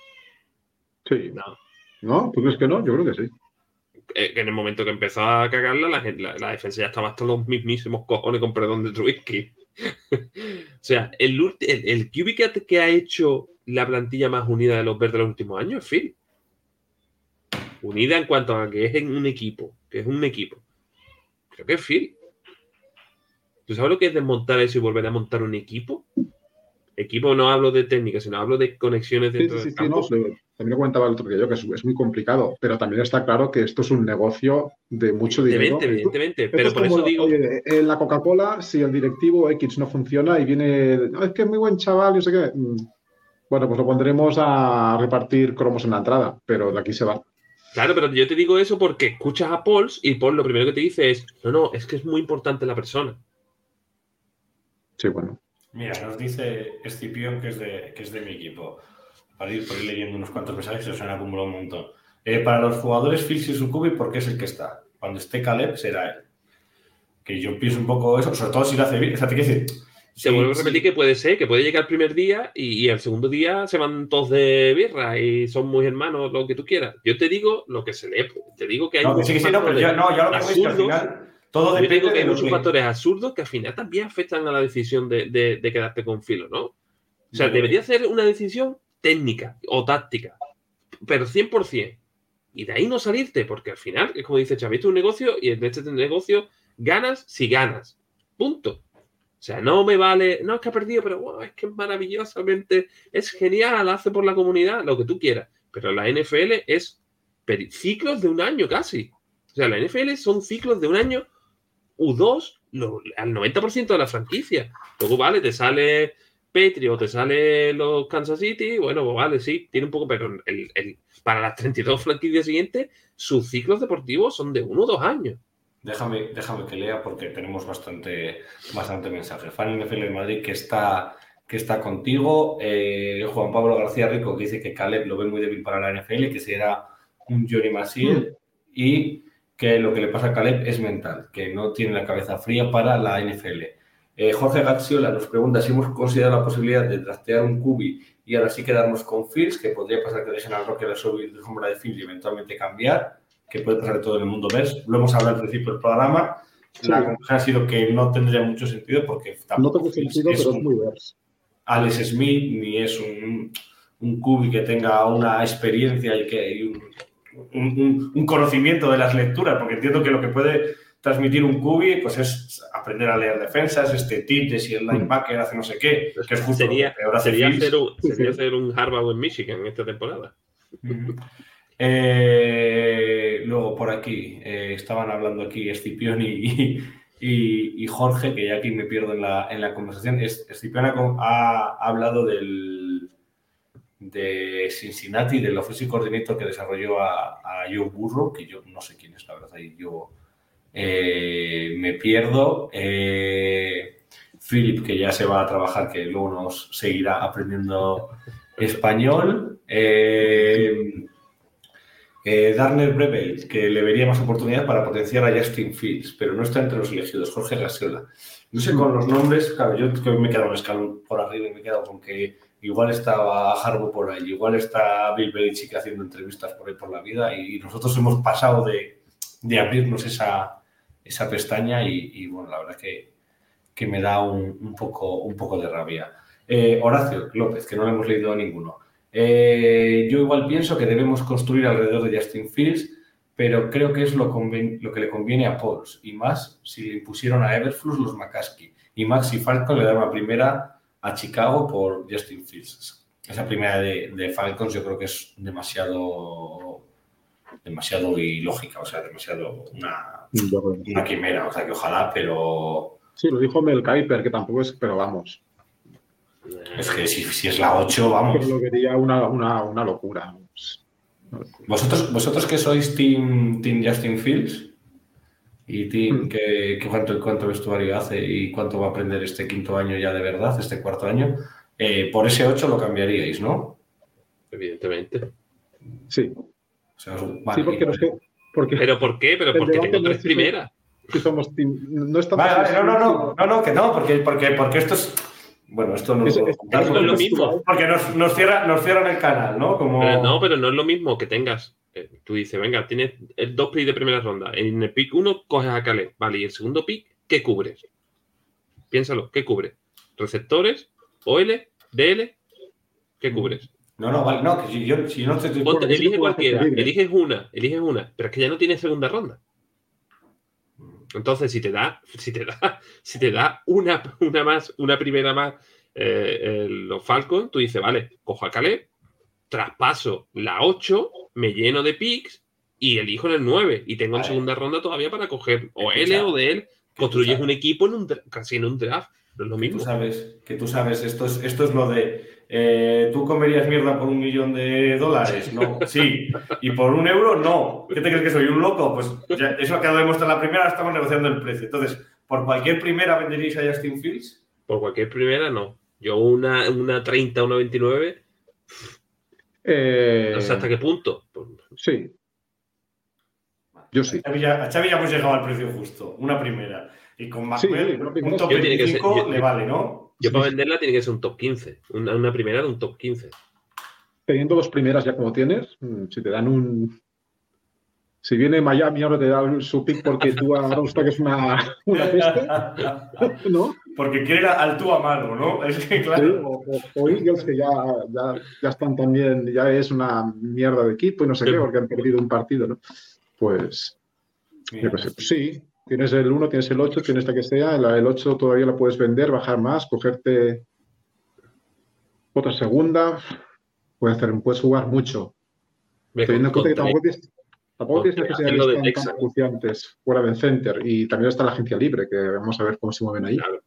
Sí. No. ¿No? ¿Tú crees que no? Yo creo que sí. Eh, que en el momento que empezó a cagarla, la, gente- la, la defensa ya estaba hasta los mismísimos cojones con perdón de Trubisky. O sea, el, ulti- el, el Q B que, ha- que ha hecho la plantilla más unida de los Bears de los últimos años es Phil. Unida en cuanto a que es en un equipo, que es un equipo. Creo que es Phil. ¿Tú sabes lo que es desmontar eso y volver a montar un equipo? Equipo no hablo de técnica, sino hablo de conexiones Sí, dentro sí, del sí, sí, no, campo. pero también lo comentaba el otro día yo, que es, es muy complicado, pero también está claro que esto es un negocio de mucho dinero. Evidentemente, evidentemente. Esto Pero es por como, eso digo... oye, en la Coca-Cola, si el directivo X no funciona y viene, "No, es que es muy buen chaval, yo sé qué, mm, bueno, pues lo pondremos a repartir cromos en la entrada, pero de aquí se va. Claro, pero yo te digo eso porque escuchas a Pauls y Paul lo primero que te dice es, no, no, es que es muy importante la persona. Sí, bueno. Mira, nos dice Escipión, que es de, que es de mi equipo. Para ir, por ir leyendo unos cuantos mensajes, se os han acumulado un montón. Eh, para los jugadores, Fields y su Q B, porque es el que está. Cuando esté Caleb, será él. Que yo pienso un poco eso, sobre todo si lo hace bien. O sea, te quiero decir... Se sí, vuelve a sí. repetir que puede ser, que puede llegar el primer día y, y el segundo día se van todos de birra y son muy hermanos, lo que tú quieras. Yo te digo lo que se lee, te digo que hay No, que sí, que sí, no, pero yo, no, yo lo que voy es que al absurdos. final todo Yo te depende digo que de hay lo muchos que... factores absurdos que al final también afectan a la decisión de, de, de quedarte con Filo, ¿no? O sea, Yo- debería ser una decisión técnica o táctica, pero cien por ciento. Y de ahí no salirte, porque al final, es como dice Xavi, esto es un negocio y en este negocio ganas si ganas. Punto. O sea, no me vale, no es que ha perdido, pero wow, es que maravillosamente, es genial, hace por la comunidad, lo que tú quieras. Pero la N F L es peri- ciclos de un año casi. O sea, la N F L son ciclos de un año U dos lo, al noventa por ciento de la franquicia. Luego, vale, te sale Patriot, te sale los Kansas City, bueno, pues vale, sí, tiene un poco, pero el, el, para las treinta y dos franquicias siguientes, sus ciclos deportivos son de uno o dos años. Déjame, déjame que lea porque tenemos bastante, bastante mensajes. Fan N F L de Madrid que está, que está contigo. Eh, Juan Pablo García Rico que dice que Caleb lo ve muy débil para la N F L, que será un Johnny Manziel y que lo que le pasa a Caleb es mental, que no tiene la cabeza fría para la N F L. Eh, Jorge Gazziola nos pregunta si hemos considerado la posibilidad de draftear un Q B y ahora sí quedarnos con Fields, que podría pasar que dejen al Roque de subir de sombra de Fields y eventualmente cambiar, que puede pasar de todo en el mundo Bears. Lo hemos hablado al principio del programa. Sí. La conclusión ha sido que no tendría mucho sentido porque No tampoco tengo Fields sentido, es pero es un muy Bears. Alex Smith ni es un, un Q B que tenga una experiencia y, que, y un, un, un, un conocimiento de las lecturas, porque entiendo que lo que puede transmitir un Q B pues es aprender a leer defensas, este tip de si el linebacker hace no sé qué, que es justo Sería, lo que peor hace sería, Fields. hacer un, sería hacer un Harvard en Michigan esta temporada. Uh-huh. Eh, luego por aquí eh, estaban hablando aquí Escipión y, y, Y, y Jorge, que ya aquí me pierdo en la, en la conversación, es, Escipión ha, ha hablado del, de Cincinnati, del offensive coordinator que desarrolló a, a Joe Burrow, que yo no sé quién es, la verdad, ahí yo eh, me pierdo. Eh, Philip, que ya se va a trabajar, que luego nos seguirá aprendiendo español. Eh, eh, Darnell Breville, que le vería más oportunidad para potenciar a Justin Fields, pero no está entre los elegidos. Jorge Gasiola. No sé con los nombres, claro, yo me he quedado un escalón por arriba y me he quedado con que igual estaba Harbaugh por ahí, igual está Bill Belichick haciendo entrevistas por ahí por la vida y nosotros hemos pasado de, de abrirnos esa, esa pestaña y, y bueno, la verdad que que me da un, un, poco, un poco de rabia. Eh, Horacio López, que no le hemos leído a ninguno. Eh, yo igual pienso que debemos construir alrededor de Justin Fields, pero creo que es lo, conven- lo que le conviene a Pauls, y más si le impusieron a Eberflus los McCaskey, y Max y Falcon le dan una primera a Chicago por Justin Fields. Esa primera de, de Falcons yo creo que es demasiado, demasiado ilógica, o sea, demasiado una, una quimera, o sea, que ojalá, pero... Sí, lo dijo Mel Kiper, que tampoco es, pero vamos. Es que si, si es la ocho, vamos. Pero lo vería una, una, una locura. ¿Vosotros, vosotros que sois team, team Justin Fields y team mm. que, que cuánto, cuánto vestuario hace y cuánto va a aprender este quinto año ya de verdad, este cuarto año, eh, por ese ocho lo cambiaríais, ¿no? Evidentemente. Sí. O sea, vale, sí, porque no sé, porque ¿Pero por qué? Pero porque tengo tres primeras. Que somos team, no está vale, vale, no, no, no, no, no, que no, porque, porque, porque esto es, bueno, esto no es, es, es, es lo mismo, porque nos, nos, cierra, nos cierran el canal, ¿no? Como... Pero no, pero no es lo mismo que tengas, eh, tú dices, venga, tienes el dos picks de primera ronda, en el pick uno coges a Caleb, vale, y el segundo pick, ¿qué cubres? Piénsalo, ¿qué cubres? ¿Receptores? ¿O L? ¿D L? ¿Qué cubres? No, no, vale, no, que si yo, si yo no te estoy... Ponte, elige cualquiera, eliges una, eliges una, pero es que ya no tienes segunda ronda. Entonces, si te da, si te da, si te da una, una más, una primera más, eh, eh, los Falcons, tú dices, vale, cojo a Caleb, traspaso la ocho, me lleno de picks y elijo en el nueve. Y tengo en segunda ronda todavía para coger o L o de él. Construyes un equipo en un, casi en un draft. No es lo mismo. Tú sabes, que tú sabes, esto es, esto es lo de eh, ¿tú comerías mierda por un millón de dólares? No, sí. ¿Y por un euro? No. ¿Qué te crees que soy, un loco? Pues ya, eso ha quedado demostrado en la primera, estamos negociando el precio. Entonces, ¿por cualquier primera venderíais a Justin Fields? Por cualquier primera, no. Yo una, una treinta, una veintinueve, eh, no sé hasta qué punto. Sí. Yo sí. A Xavi ya, a Xavi ya hemos llegado al precio justo, una primera. Y con Macbeth, sí, un top veinticinco ser, yo, le vale, ¿no? Yo para venderla tiene que ser un top quince. Una, una primera de un top quince. Teniendo dos primeras ya como tienes, si te dan un... Si viene Miami ahora te da su pick porque tú ahora que es una, una peste, ¿no? Porque quiere al tú a malo, ¿no? Es que claro. Sí, o, o Eagles que ya, ya, ya están también, ya es una mierda de equipo y no sé sí. qué, porque han perdido un partido, ¿no? Pues, Mira, yo sé, pues sí. Tienes el uno, tienes el ocho, tienes la que sea. La, el ocho todavía la puedes vender, bajar más, cogerte otra segunda. Puedes, hacer, puedes jugar mucho. Teniendo en cuenta que tampoco tienes, tampoco tienes necesidades tan, tan acuciantes fuera del center. Y también está la agencia libre, que vamos a ver cómo se mueven ahí. Claro.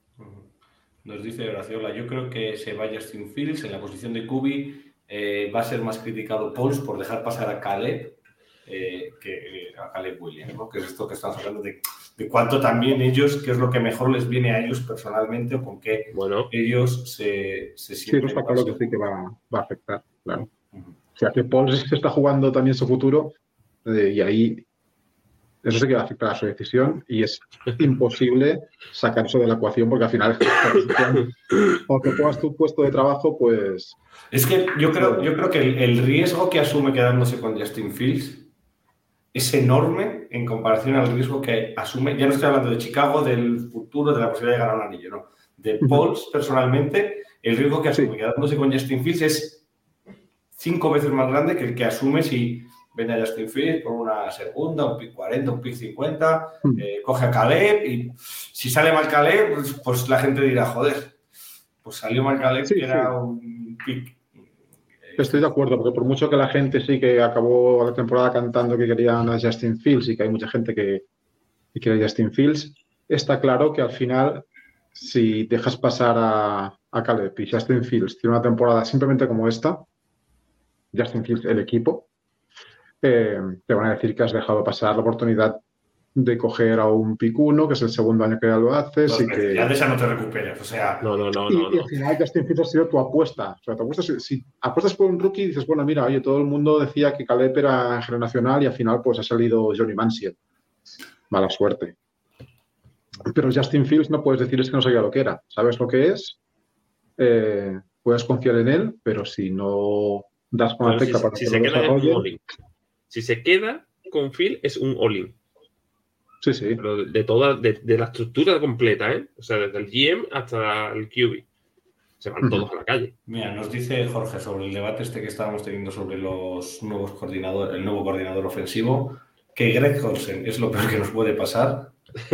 Nos dice Graciola, yo creo que se va Justin Fields en la posición de Q B. Eh, va a ser más criticado Pauls por dejar pasar a Caleb. Eh, que eh, a Caleb Williams, ¿no? Que es esto que estamos hablando de, de cuánto también ellos, qué es lo que mejor les viene a ellos personalmente o con qué bueno. ellos se, se sienten. Sí, eso está claro que sí que va, va a afectar, claro. Uh-huh. O sea, que Paul se está jugando también su futuro eh, y ahí eso sí que va a afectar a su decisión y es imposible sacar eso de la ecuación porque al final, aunque pongas tu puesto de trabajo, pues... Es que yo creo, yo creo que el, el riesgo que asume quedándose con Justin Fields es enorme en comparación al riesgo que asume, ya no estoy hablando de Chicago, del futuro, de la posibilidad de ganar un anillo, no. De Pauls, personalmente, el riesgo que asume sí. quedándose con Justin Fields es cinco veces más grande que el que asume si vende a Justin Fields por una segunda, un pick cuarenta, un pick cincuenta, eh, coge a Caleb y si sale mal Caleb, pues, pues la gente dirá, joder, pues salió mal Caleb, sí, que era sí. un pick. Estoy de acuerdo, porque por mucho que la gente sí que acabó la temporada cantando que querían a Justin Fields y que hay mucha gente que, que quiere a Justin Fields, está claro que al final, si dejas pasar a, a Caleb y Justin Fields tiene una temporada simplemente como esta, Justin Fields, el equipo, eh, te van a decir que has dejado pasar la oportunidad de coger a un pick uno, que es el segundo año que ya lo haces. Dos y veces, que... Ya de esa no te recuperas, o sea... No, no, no, y, no. y no. al final Justin Fields ha sido tu apuesta. O sea, tu apuesta, si, si apuestas por un rookie, dices, bueno, mira, oye, todo el mundo decía que Caleb era generacional y al final pues ha salido Johnny Manziel. Mala suerte. Pero Justin Fields no puedes decir es que no sabía lo que era. Sabes lo que es, eh, puedes confiar en él, pero si no das con la tecla si, para si que se lo queda es un desarrolle... all-in. Si se queda con Phil es un all-in. Sí, sí. Pero de toda, de, de la estructura completa, ¿eh? O sea, desde el G M hasta el Q B. Se van uh-huh. todos a la calle. Mira, nos dice Jorge sobre el debate este que estábamos teniendo sobre los nuevos coordinadores, el nuevo coordinador ofensivo, que Greg Olsen es lo peor que nos puede pasar.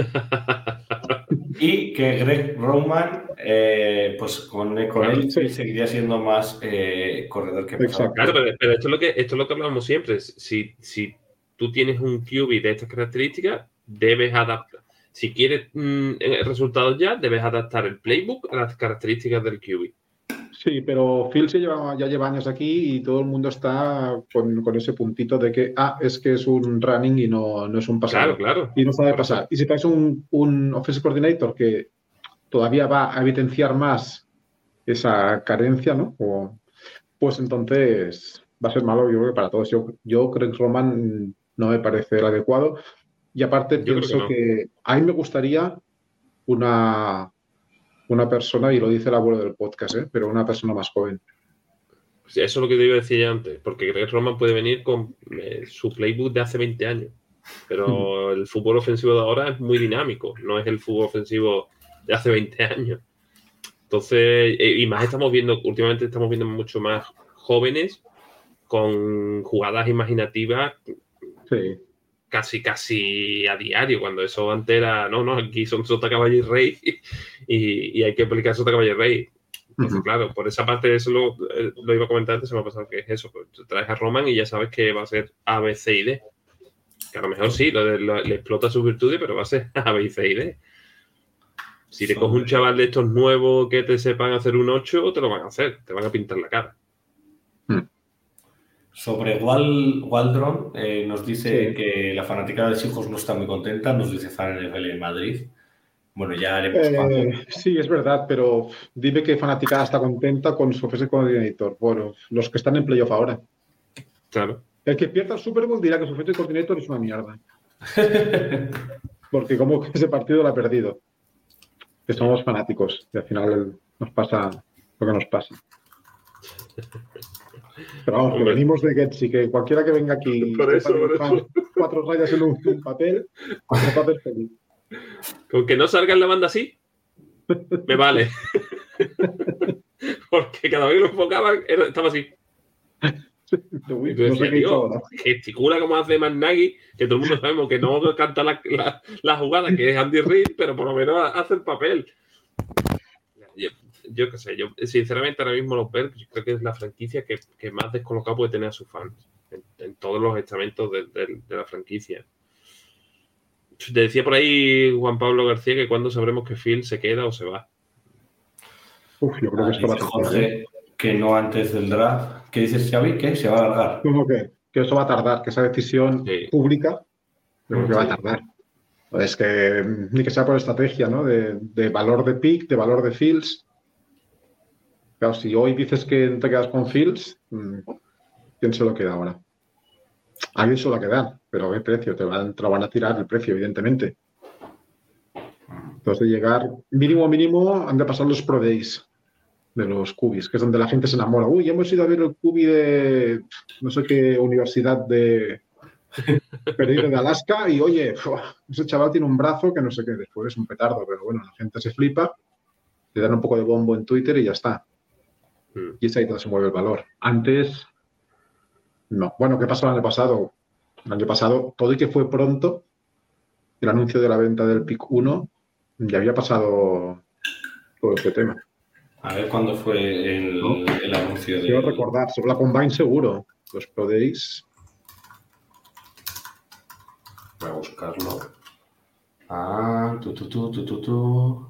Y que Greg Roman, eh, pues con, con claro, él sí. seguiría siendo más eh, corredor que pasado. Claro, pero, pero esto es lo que esto es lo que hablamos siempre. Si, si tú tienes un Q B de estas características, debes adaptar. Si quieres mm, resultados ya, debes adaptar el playbook a las características del Q B. Sí, pero Phil se lleva, ya lleva años aquí y todo el mundo está con, con ese puntito de que, ah, es que es un running y no, no es un pasador. Claro, claro. Y no sabe pasar. Y si traes un, un offensive coordinator que todavía va a evidenciar más esa carencia, ¿no? O, pues entonces va a ser malo, yo creo que para todos. Yo, yo creo que Roman no me parece el adecuado. Y aparte yo pienso que, no. que a mí me gustaría una... una persona, y lo dice el abuelo del podcast, ¿eh? Pero una persona más joven. Eso es lo que te iba a decir ya antes, porque Greg Roman puede venir con eh, su playbook de hace veinte años, pero el fútbol ofensivo de ahora es muy dinámico, no es el fútbol ofensivo de hace veinte años. Entonces, eh, y más estamos viendo, últimamente estamos viendo mucho más jóvenes con jugadas imaginativas sí. casi, casi a diario, cuando eso antes era, no, no, aquí son Sota, Caballo y Rey y, y hay que aplicar Sota, Caballo y Rey. Entonces, uh-huh. claro, por esa parte eso lo, lo iba a comentar antes, se me ha pasado que es eso, pues traes a Roman y ya sabes que va a ser A, B, C y D. Que a lo mejor sí, lo de, lo, le explota sus virtudes, pero va a ser A, B, C y D. Si te coges un chaval de estos nuevos que te sepan hacer un ocho, te lo van a hacer, te van a pintar la cara. Hmm. Sobre Wal, Waldron, eh, nos dice sí. que la fanaticada de Seahawks no está muy contenta, nos dice Fan N F L en Madrid. Bueno, ya haremos eh, sí, es verdad, pero dime que fanaticada está contenta con su offensive coordinator. Bueno, los que están en playoff ahora. Claro. El que pierda el Super Bowl dirá que su offensive coordinator es una mierda. Porque como que ese partido lo ha perdido. Que somos fanáticos y al final nos pasa lo que nos pasa. Pero vamos, que venimos de Getsy, que cualquiera que venga aquí por eso, por eso. cuatro rayas en un, un papel, un papel feliz. Con que no salga en la banda así, me vale. Porque cada vez que lo enfocaban, era, estaba así. Uy, no sé qué tío, gesticula como hace Matt-Nagy, que todo el mundo sabemos que no canta la, la, la jugada, que es Andy Reid, pero por lo menos hace el papel. Yo, yo qué sé, yo sinceramente ahora mismo los Bears yo creo que es la franquicia que, que más descolocado puede tener a sus fans en, en todos los estamentos de, de, de la franquicia. Te decía por ahí Juan Pablo García que cuándo sabremos que Phil se queda o se va. Uf, yo creo que esto va a tardar. Jorge, que no antes del draft. ¿Qué dices, Xavi? ¿Que se va a alargar? ¿Cómo que? Que eso va a tardar, que esa decisión sí. pública yo creo que sí. va a tardar. Es que ni que sea por estrategia, ¿no? De, de valor de pick, de valor de Fields. Claro, si hoy dices que te quedas con Fields, ¿quién se lo queda ahora? Alguien se lo va a quedar, pero ¿qué precio? Te, van, te lo van a tirar el precio, evidentemente. Entonces, de llegar mínimo mínimo, han de pasar los Pro Days de los cubis, que es donde la gente se enamora. Uy, hemos ido a ver el cubi de no sé qué universidad de perdido de Alaska y oye, uf, ese chaval tiene un brazo que no sé qué, después es un petardo, pero bueno, la gente se flipa, le dan un poco de bombo en Twitter y ya está. Y es ahí donde se mueve el valor. Antes, no. Bueno, ¿qué pasó el año pasado? El año pasado, todo y que fue pronto, el anuncio de la venta del pick uno, ya había pasado todo este tema. A ver cuándo fue el, ¿no? el anuncio de... Quiero recordar, sobre la Combine seguro. Los Pro Days. Voy a buscarlo. Ah, tu, tu, tu, tu, tu, tu.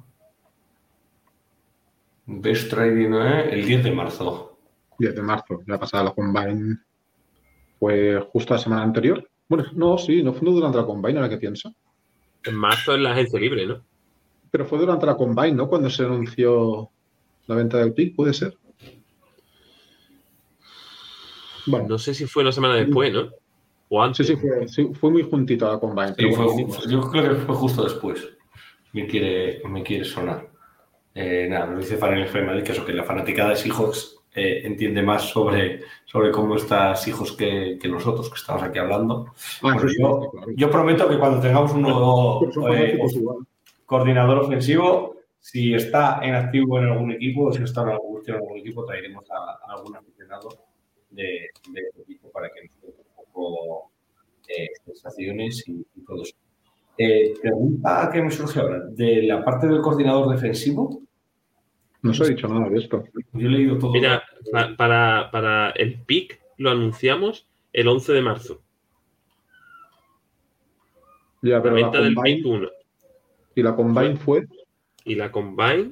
Best Trading, ¿eh? El diez de marzo. diez de marzo, la pasada la Combine fue justo la semana anterior. Bueno, no, sí, no fue durante la Combine, ahora que pienso. En marzo es la agencia libre, ¿no? Pero fue durante la Combine, ¿no? Cuando se anunció la venta del pick, ¿puede ser? Bueno. No sé si fue una semana después, ¿no? O antes. Sí, sí, fue, sí, fue muy juntito a la Combine. Sí, fue, fue, yo creo que fue justo después. Me quiere, me quiere sonar. Eh, nada, nos dice Farrell F. Madrid que eso, que la fanaticada de Seahawks eh, entiende más sobre, sobre cómo está Seahawks que, que nosotros, que estamos aquí hablando. Ah, bueno, sí, yo, claro. yo prometo que cuando tengamos un nuevo eh, coordinador ofensivo, si está en activo en algún equipo, si está en algún, en algún equipo, traeremos a, a algún aficionado de, de este equipo para que nos cuente un poco eh, sensaciones y, y todo eso. Eh, pregunta que me surge ahora, de la parte del coordinador defensivo. No se ha dicho nada de esto. Yo he leído todo. Mira, pa, para, para el pick lo anunciamos el once de marzo. Ya, pero la venta la del Combine, pick uno. ¿Y la Combine fue? Y la Combine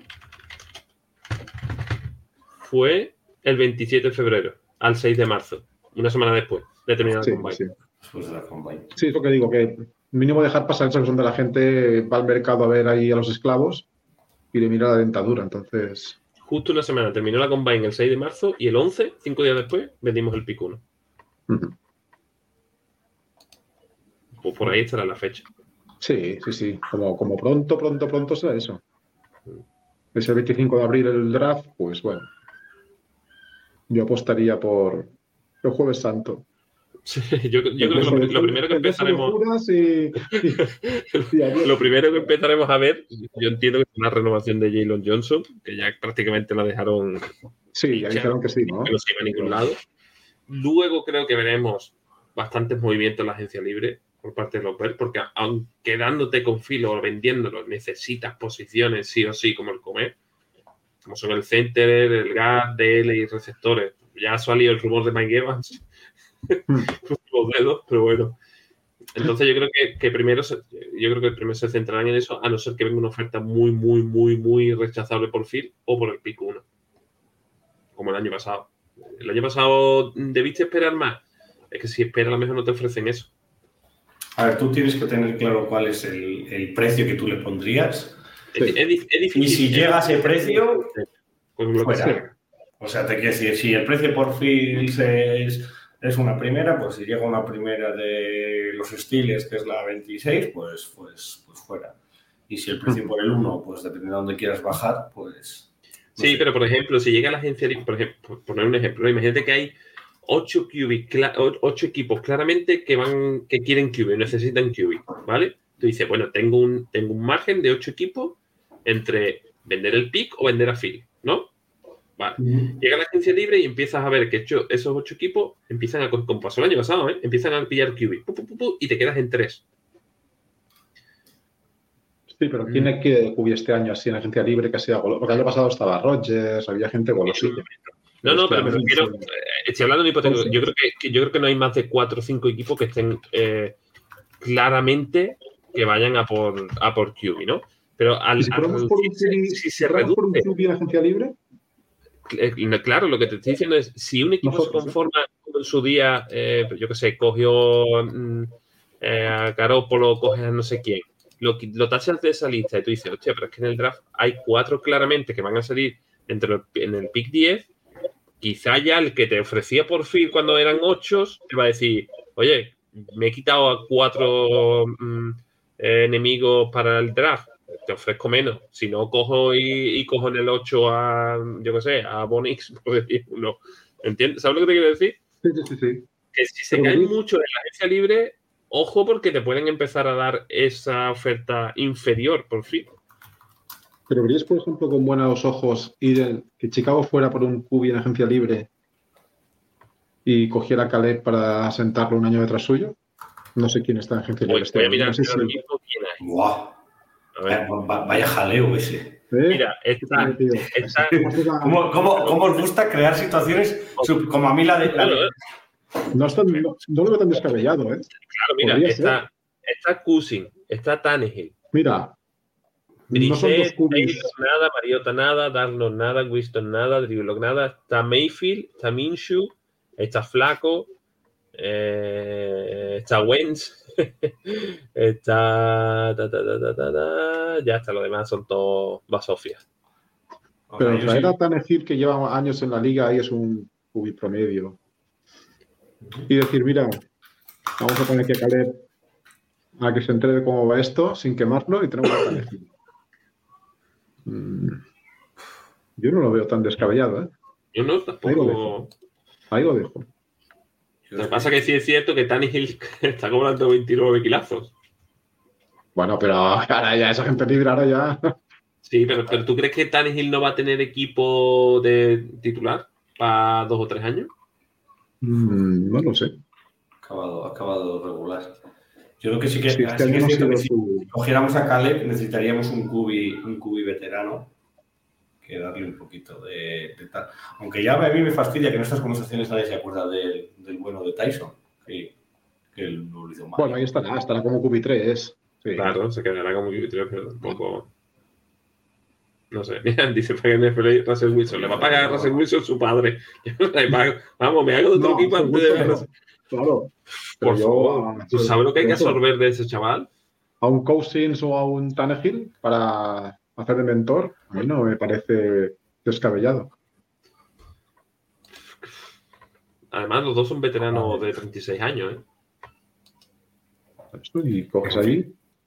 fue el veintisiete de febrero al seis de marzo, una semana después de terminar sí, la Combine. Sí. Después de la Combine. Sí, es lo que digo, que mínimo dejar pasar esa cuestión de la gente va al mercado a ver ahí a los esclavos y le mira la dentadura, entonces... Justo una semana, terminó la Combine el seis de marzo y el once, cinco días después, vendimos el pick uno. Uh-huh. Pues por ahí estará la fecha. Sí, sí, sí. Como, como pronto, pronto, pronto será eso. Es el veinticinco de abril el draft, pues bueno. Yo apostaría por el Jueves Santo. Sí, yo, yo creo que lo, lo primero que empezaremos y, y, y lo primero que empezaremos a ver, yo entiendo que es una renovación de Jalen Johnson, que ya prácticamente la dejaron sí, ya dijeron que sí, ¿no? Que no se iba a ningún lado. Luego creo que veremos bastantes movimientos en la agencia libre por parte de los Bears, porque aunque dándote con filo o vendiéndolo necesitas posiciones sí o sí como el comer, como son el center, el guard, D L y receptores. Ya ha salido el rumor de Mike Evans los dedos, pero bueno. Entonces yo creo que, que primero se, yo creo que primero se centrarán en eso, a no ser que venga una oferta muy, muy, muy, muy rechazable por Phil o por el pick uno. Como el año pasado. El año pasado debiste esperar más. Es que si esperas, a lo mejor no te ofrecen eso. A ver, tú tienes que tener claro cuál es el, el precio que tú le pondrías. Sí. Es, es, es difícil. Y si llega a ese precio, pues fuera. O sea, te quiero decir, si el precio por Phil es... es una primera, pues si llega una primera de los Steelers, que es la veintiséis, pues, pues, pues fuera. Y si el precio por el uno, pues dependiendo de dónde quieras bajar, pues... No sí, sé. Pero por ejemplo, si llega la agencia, por ejemplo, por poner un ejemplo, imagínate que hay ocho Q B, ocho equipos claramente que van, que quieren Q B, necesitan Q B, ¿vale? Tú dices, bueno, tengo un, tengo un margen de ocho equipos entre vender el pick o vender a Phil, ¿no? Vale. Uh-huh. Llega la agencia libre y empiezas a ver que hecho, esos ocho equipos empiezan a, como pasó el año pasado, ¿eh? Empiezan a pillar Q B pu, pu, pu, pu, y te quedas en tres. Sí, pero ¿quién es que Q B este año así en agencia libre que sea goloso? Porque el año pasado estaba Rodgers, había gente golosilla. No, no, pero me refiero, eh, estoy hablando de hipotético. Yo creo que, yo creo que no hay más de cuatro o cinco equipos que estén eh, claramente que vayan a por, a por Q B, ¿no? Pero al, ¿Y si, al reducirse, un, si se reduce por un Q B en agencia libre? Claro, lo que te estoy diciendo es, si un equipo Nosotros, se conforma ¿eh? en su día, eh, yo qué sé, cogió eh, a Garoppolo, coge a no sé quién, lo, lo tachas de esa lista y tú dices, hostia, pero es que en el draft hay cuatro claramente que van a salir entre el, en el pick diez, quizá ya el que te ofrecía por fin cuando eran ocho, te va a decir, oye, me he quitado a cuatro mm, eh, enemigos para el draft, te ofrezco menos. Si no, cojo y, y cojo en el ocho a, yo qué sé, a Bonix, por decir uno. ¿Entiendes? ¿Sabes lo que te quiero decir? Sí, sí, sí. Que si se cae mucho en la agencia libre, ojo, porque te pueden empezar a dar esa oferta inferior, por fin. Pero verías, por ejemplo, con buenos ojos ir que Chicago fuera por un Q B en agencia libre y cogiera a Caleb para sentarlo un año detrás suyo. No sé quién está en agencia libre. Voy, este voy a mirar no sé ahora si... mismo quién hay. Wow. A ver. Vaya jaleo ese. ¿Eh? Mira, está, está... ¿Cómo, cómo, ¿Cómo os gusta crear situaciones como a mí la de... La de... No, está, no, no lo veo tan descabellado, ¿eh? Claro, mira, está, está Cousin, está Tannehill, Mira, no son dos cubis. Nada, Mariota nada, Darnold nada, Winston nada, Drew Lock nada. Está Mayfield, está Minshew, está Flaco, eh, está Wentz, está... Ta, ta, ta, ta, ta, ta, ya está, lo demás son todos basofias. Pero traer a Tannehill, que lleva años en la liga, ahí es un cubi promedio. Y decir, mira, vamos a poner que Caleb a que se entere de cómo va esto sin quemarlo y tenemos a Tannehill. Mm, yo no lo veo tan descabellado, ¿eh? Yo no, tampoco. Ahí lo dejo. Ahí lo dejo. Lo que pasa es que sí es cierto que Tannehill está cobrando veintinueve kilazos. Bueno, pero ahora ya esa gente libre, ahora ya... Sí, pero, pero ¿tú crees que Tannehill no va a tener equipo de titular para dos o tres años? Mm, no lo sé. Ha acabado, ha acabado regular. Yo creo que sí que, Sí, sí este que año es cierto no que ha si sido su- cogiéramos a Caleb necesitaríamos un cubi, un cubi veterano que darle un poquito de, de tal. Aunque ya a mí me fastidia que en estas conversaciones nadie se acuerda del, del bueno de Tyson, que, que él no lo hizo mal. Bueno, ahí estará, estará como cubi tres. Sí. Claro, se quedará como Q B tres, pero tampoco... No sé, mira, dice para que N F L Russell Wilson. Le va a pagar a Russell Wilson su padre. Vamos, me hago de otro No, equipo antes de ver. Wilson no. Claro. Pero Por yo, favor, ¿tú sabes lo que hay que yo- absorber de ese chaval? A un Cousins o a un Tannehill para hacer de mentor, a mí no me parece descabellado. Además, los dos son veteranos de treinta y seis años, ¿eh? Esto y coges ahí,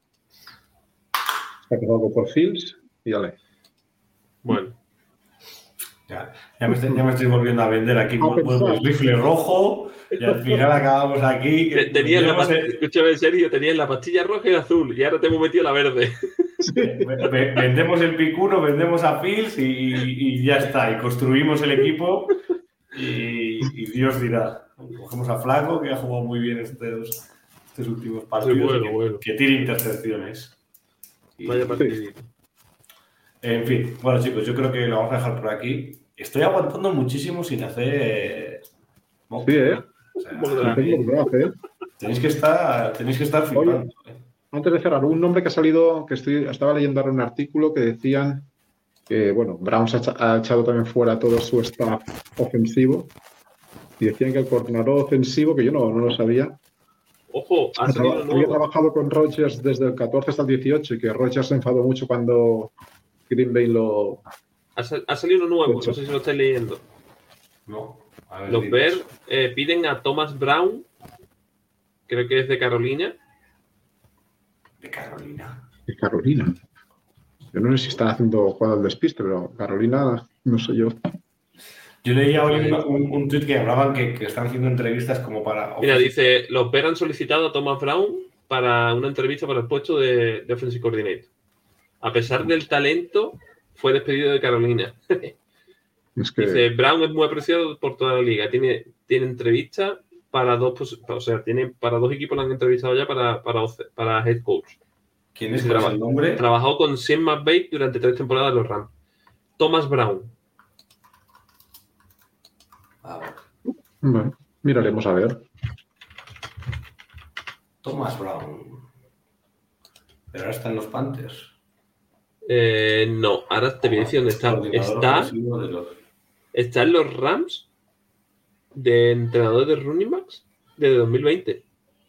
sacas algo por Fields y dale. Bueno, Ya, ya, me estoy, ya me estoy volviendo a vender aquí Ah, con pensaba. el rifle rojo y al final acabamos aquí. que tenías la tenemos pastilla, el- escúchame en serio, tenías la pastilla roja y la azul y ahora te hemos metido la verde. ve- ve- vendemos el picuno, vendemos a Fields y, y ya está. Y construimos el equipo y, y Dios dirá. Cogemos a Flaco, que ha jugado muy bien estos, estos últimos partidos. Sí, bueno, que, bueno. que tire intercepciones. Y- Vaya partidito. En fin, bueno chicos, yo creo que lo vamos a dejar por aquí. Estoy aguantando muchísimo sin hacer... Sí, ¿eh? O sea, Mock Lo draft. tengo que hacer. tenéis que estar, tenéis que estar flipando. ¿eh? Antes de cerrar, un nombre que ha salido, que estoy, estaba leyendo ahora un artículo que decían que, bueno, Browns ha, echa- ha echado también fuera todo su staff ofensivo y decían que el coordinador ofensivo, que yo no, no lo sabía, Ojo, ha ha salido traba- había nuevo. trabajado con Rodgers desde el catorce hasta el dieciocho y que Rodgers se enfadó mucho cuando Green Bay lo... Ha, sal- ha salido uno nuevo, Hecho. no sé si lo estáis leyendo. No. A ver, Los dinos. Bears eh, piden a Thomas Brown, creo que es de Carolina. De Carolina. de Carolina. Yo no sé si están haciendo jugada al despiste, pero Carolina, no sé yo. Yo leía hoy un, un, un tweet que hablaban que, que están haciendo entrevistas como para... Mira, dice, los Bears han solicitado a Thomas Brown para una entrevista para el puesto de, de Offensive Coordinator. A pesar del talento, fue despedido de Carolina. Es que Dice, Brown es muy apreciado por toda la liga. Tiene, tiene entrevistas para dos, pos- o sea, tiene para dos equipos, lo han entrevistado ya para, para, para head coach. ¿Quién es? Sí, ¿Cuál es traba- el nombre? Trabajó con Sean McVay durante tres temporadas en los Rams. Thomas Brown. A ver. bueno, miraremos a ver. Thomas Brown. Pero ahora está en los Panthers. Eh, no, ahora te voy a decir dónde está. Coordinador Está, ofensivo de los- está en los Rams de entrenador de running backs desde dos mil veinte.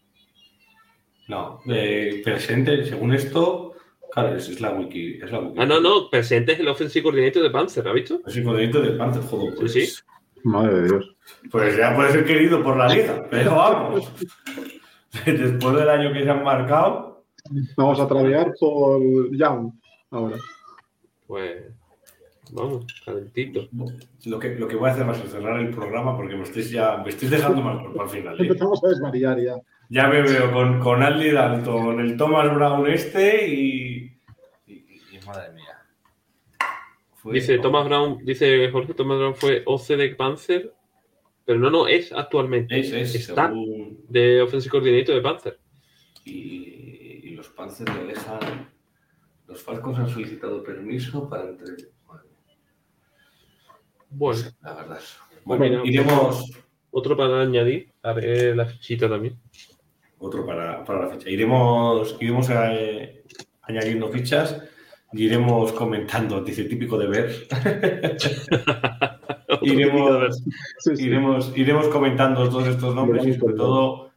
No, eh, presente, según esto, claro, es, es la wiki. Es la wiki. Ah, no, no, presente es el offensive coordinator de Panzer, ¿has visto? Es el coordinador del Panther, joder, pues. Sí, sí. Madre de Dios. Pues ya puede ser querido por la liga, pero vamos. Después del año que se han marcado, Vamos a tradear por Young ahora. Pues, vamos, calentito. lo que, lo que voy a hacer va a ser cerrar el programa porque me estáis ya me estáis dejando mal cuerpo al final. ¿eh? Empezamos a desvariar ya. Ya me veo con, con Andy Dalton, el Thomas Brown este y. y, y- y madre mía. Fue- Dice Thomas Brown, dice Jorge, Thomas Brown fue O C de Panzer, pero no, no, es actualmente. Es, es, Está según- de offensive coordinator de Panzer. y, y los Panthers le dejan. Los Falcons han solicitado permiso para entre. Madre mía, Bueno, la verdad. es- Pues Bueno, mira, iremos. otro para añadir, haré la fichita también. Otro para, para la fecha. Iremos, iremos a, añadiendo fichas y iremos comentando, dice típico de ver. iremos, sí, sí. iremos, iremos comentando todos estos nombres y sobre todo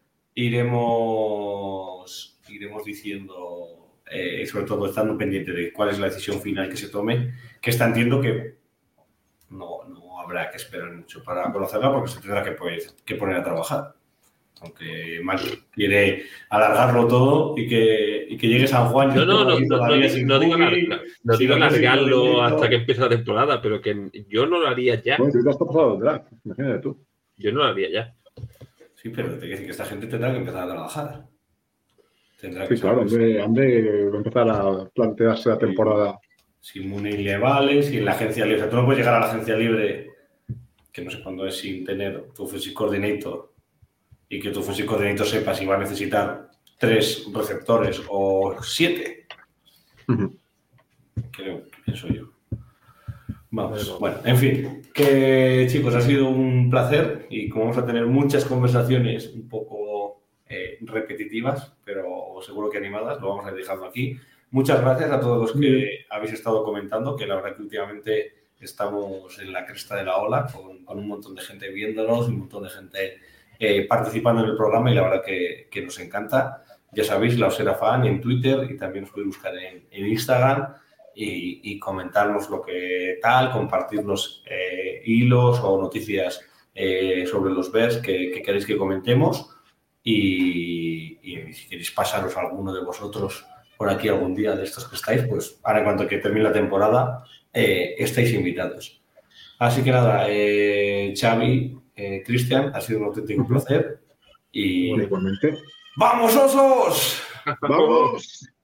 iremos, iremos diciendo, eh, sobre todo estando pendiente de cuál es la decisión final que se tome, que está entiendo que no, no habrá que esperar mucho para conocerla porque se tendrá que, pues, que poner a trabajar. Aunque Mike quiere alargarlo todo y que, y que llegue San Juan. No, no, no, no, no, no digo, alargar, no digo alargarlo hasta que empiece la temporada, pero que yo no lo haría ya. Bueno, tú te has pasado el draft, imagínate tú. Yo no lo haría ya. Sí, pero te decir que esta gente tendrá que empezar a trabajar. Tendrá sí, que claro, hombre, hombre, va a empezar a plantearse la temporada. Si Mooney le vale, si en la agencia libre. O sea, tú no puedes llegar a la agencia libre, que no sé cuándo es, sin tener tu offensive coordinator. Y que tu offensive coordinator sepa si va a necesitar tres receptores o siete. Uh-huh. Creo que pienso yo. Vamos, bueno, en fin, que chicos, ha sido un placer y como vamos a tener muchas conversaciones un poco eh, repetitivas, pero seguro que animadas, lo vamos a ir dejando aquí. Muchas gracias a todos los que uh-huh. habéis estado comentando, que la verdad que últimamente estamos en la cresta de la ola, con, con un montón de gente viéndonos, un montón de gente Eh, participando en el programa y la verdad que, que nos encanta. Ya sabéis, la Osera Fan en Twitter y también os podéis buscar en, en Instagram y, y comentarnos lo que tal, compartirnos eh, hilos o noticias eh, sobre los Bears que, que queréis que comentemos y, y si queréis pasaros a alguno de vosotros por aquí algún día de estos que estáis, pues ahora en cuanto que termine la temporada eh, estáis invitados. Así que nada, eh, Xavi, Eh, Cristian, ha sido un auténtico placer y bueno, igualmente. ¡Vamos, osos! ¡Vamos!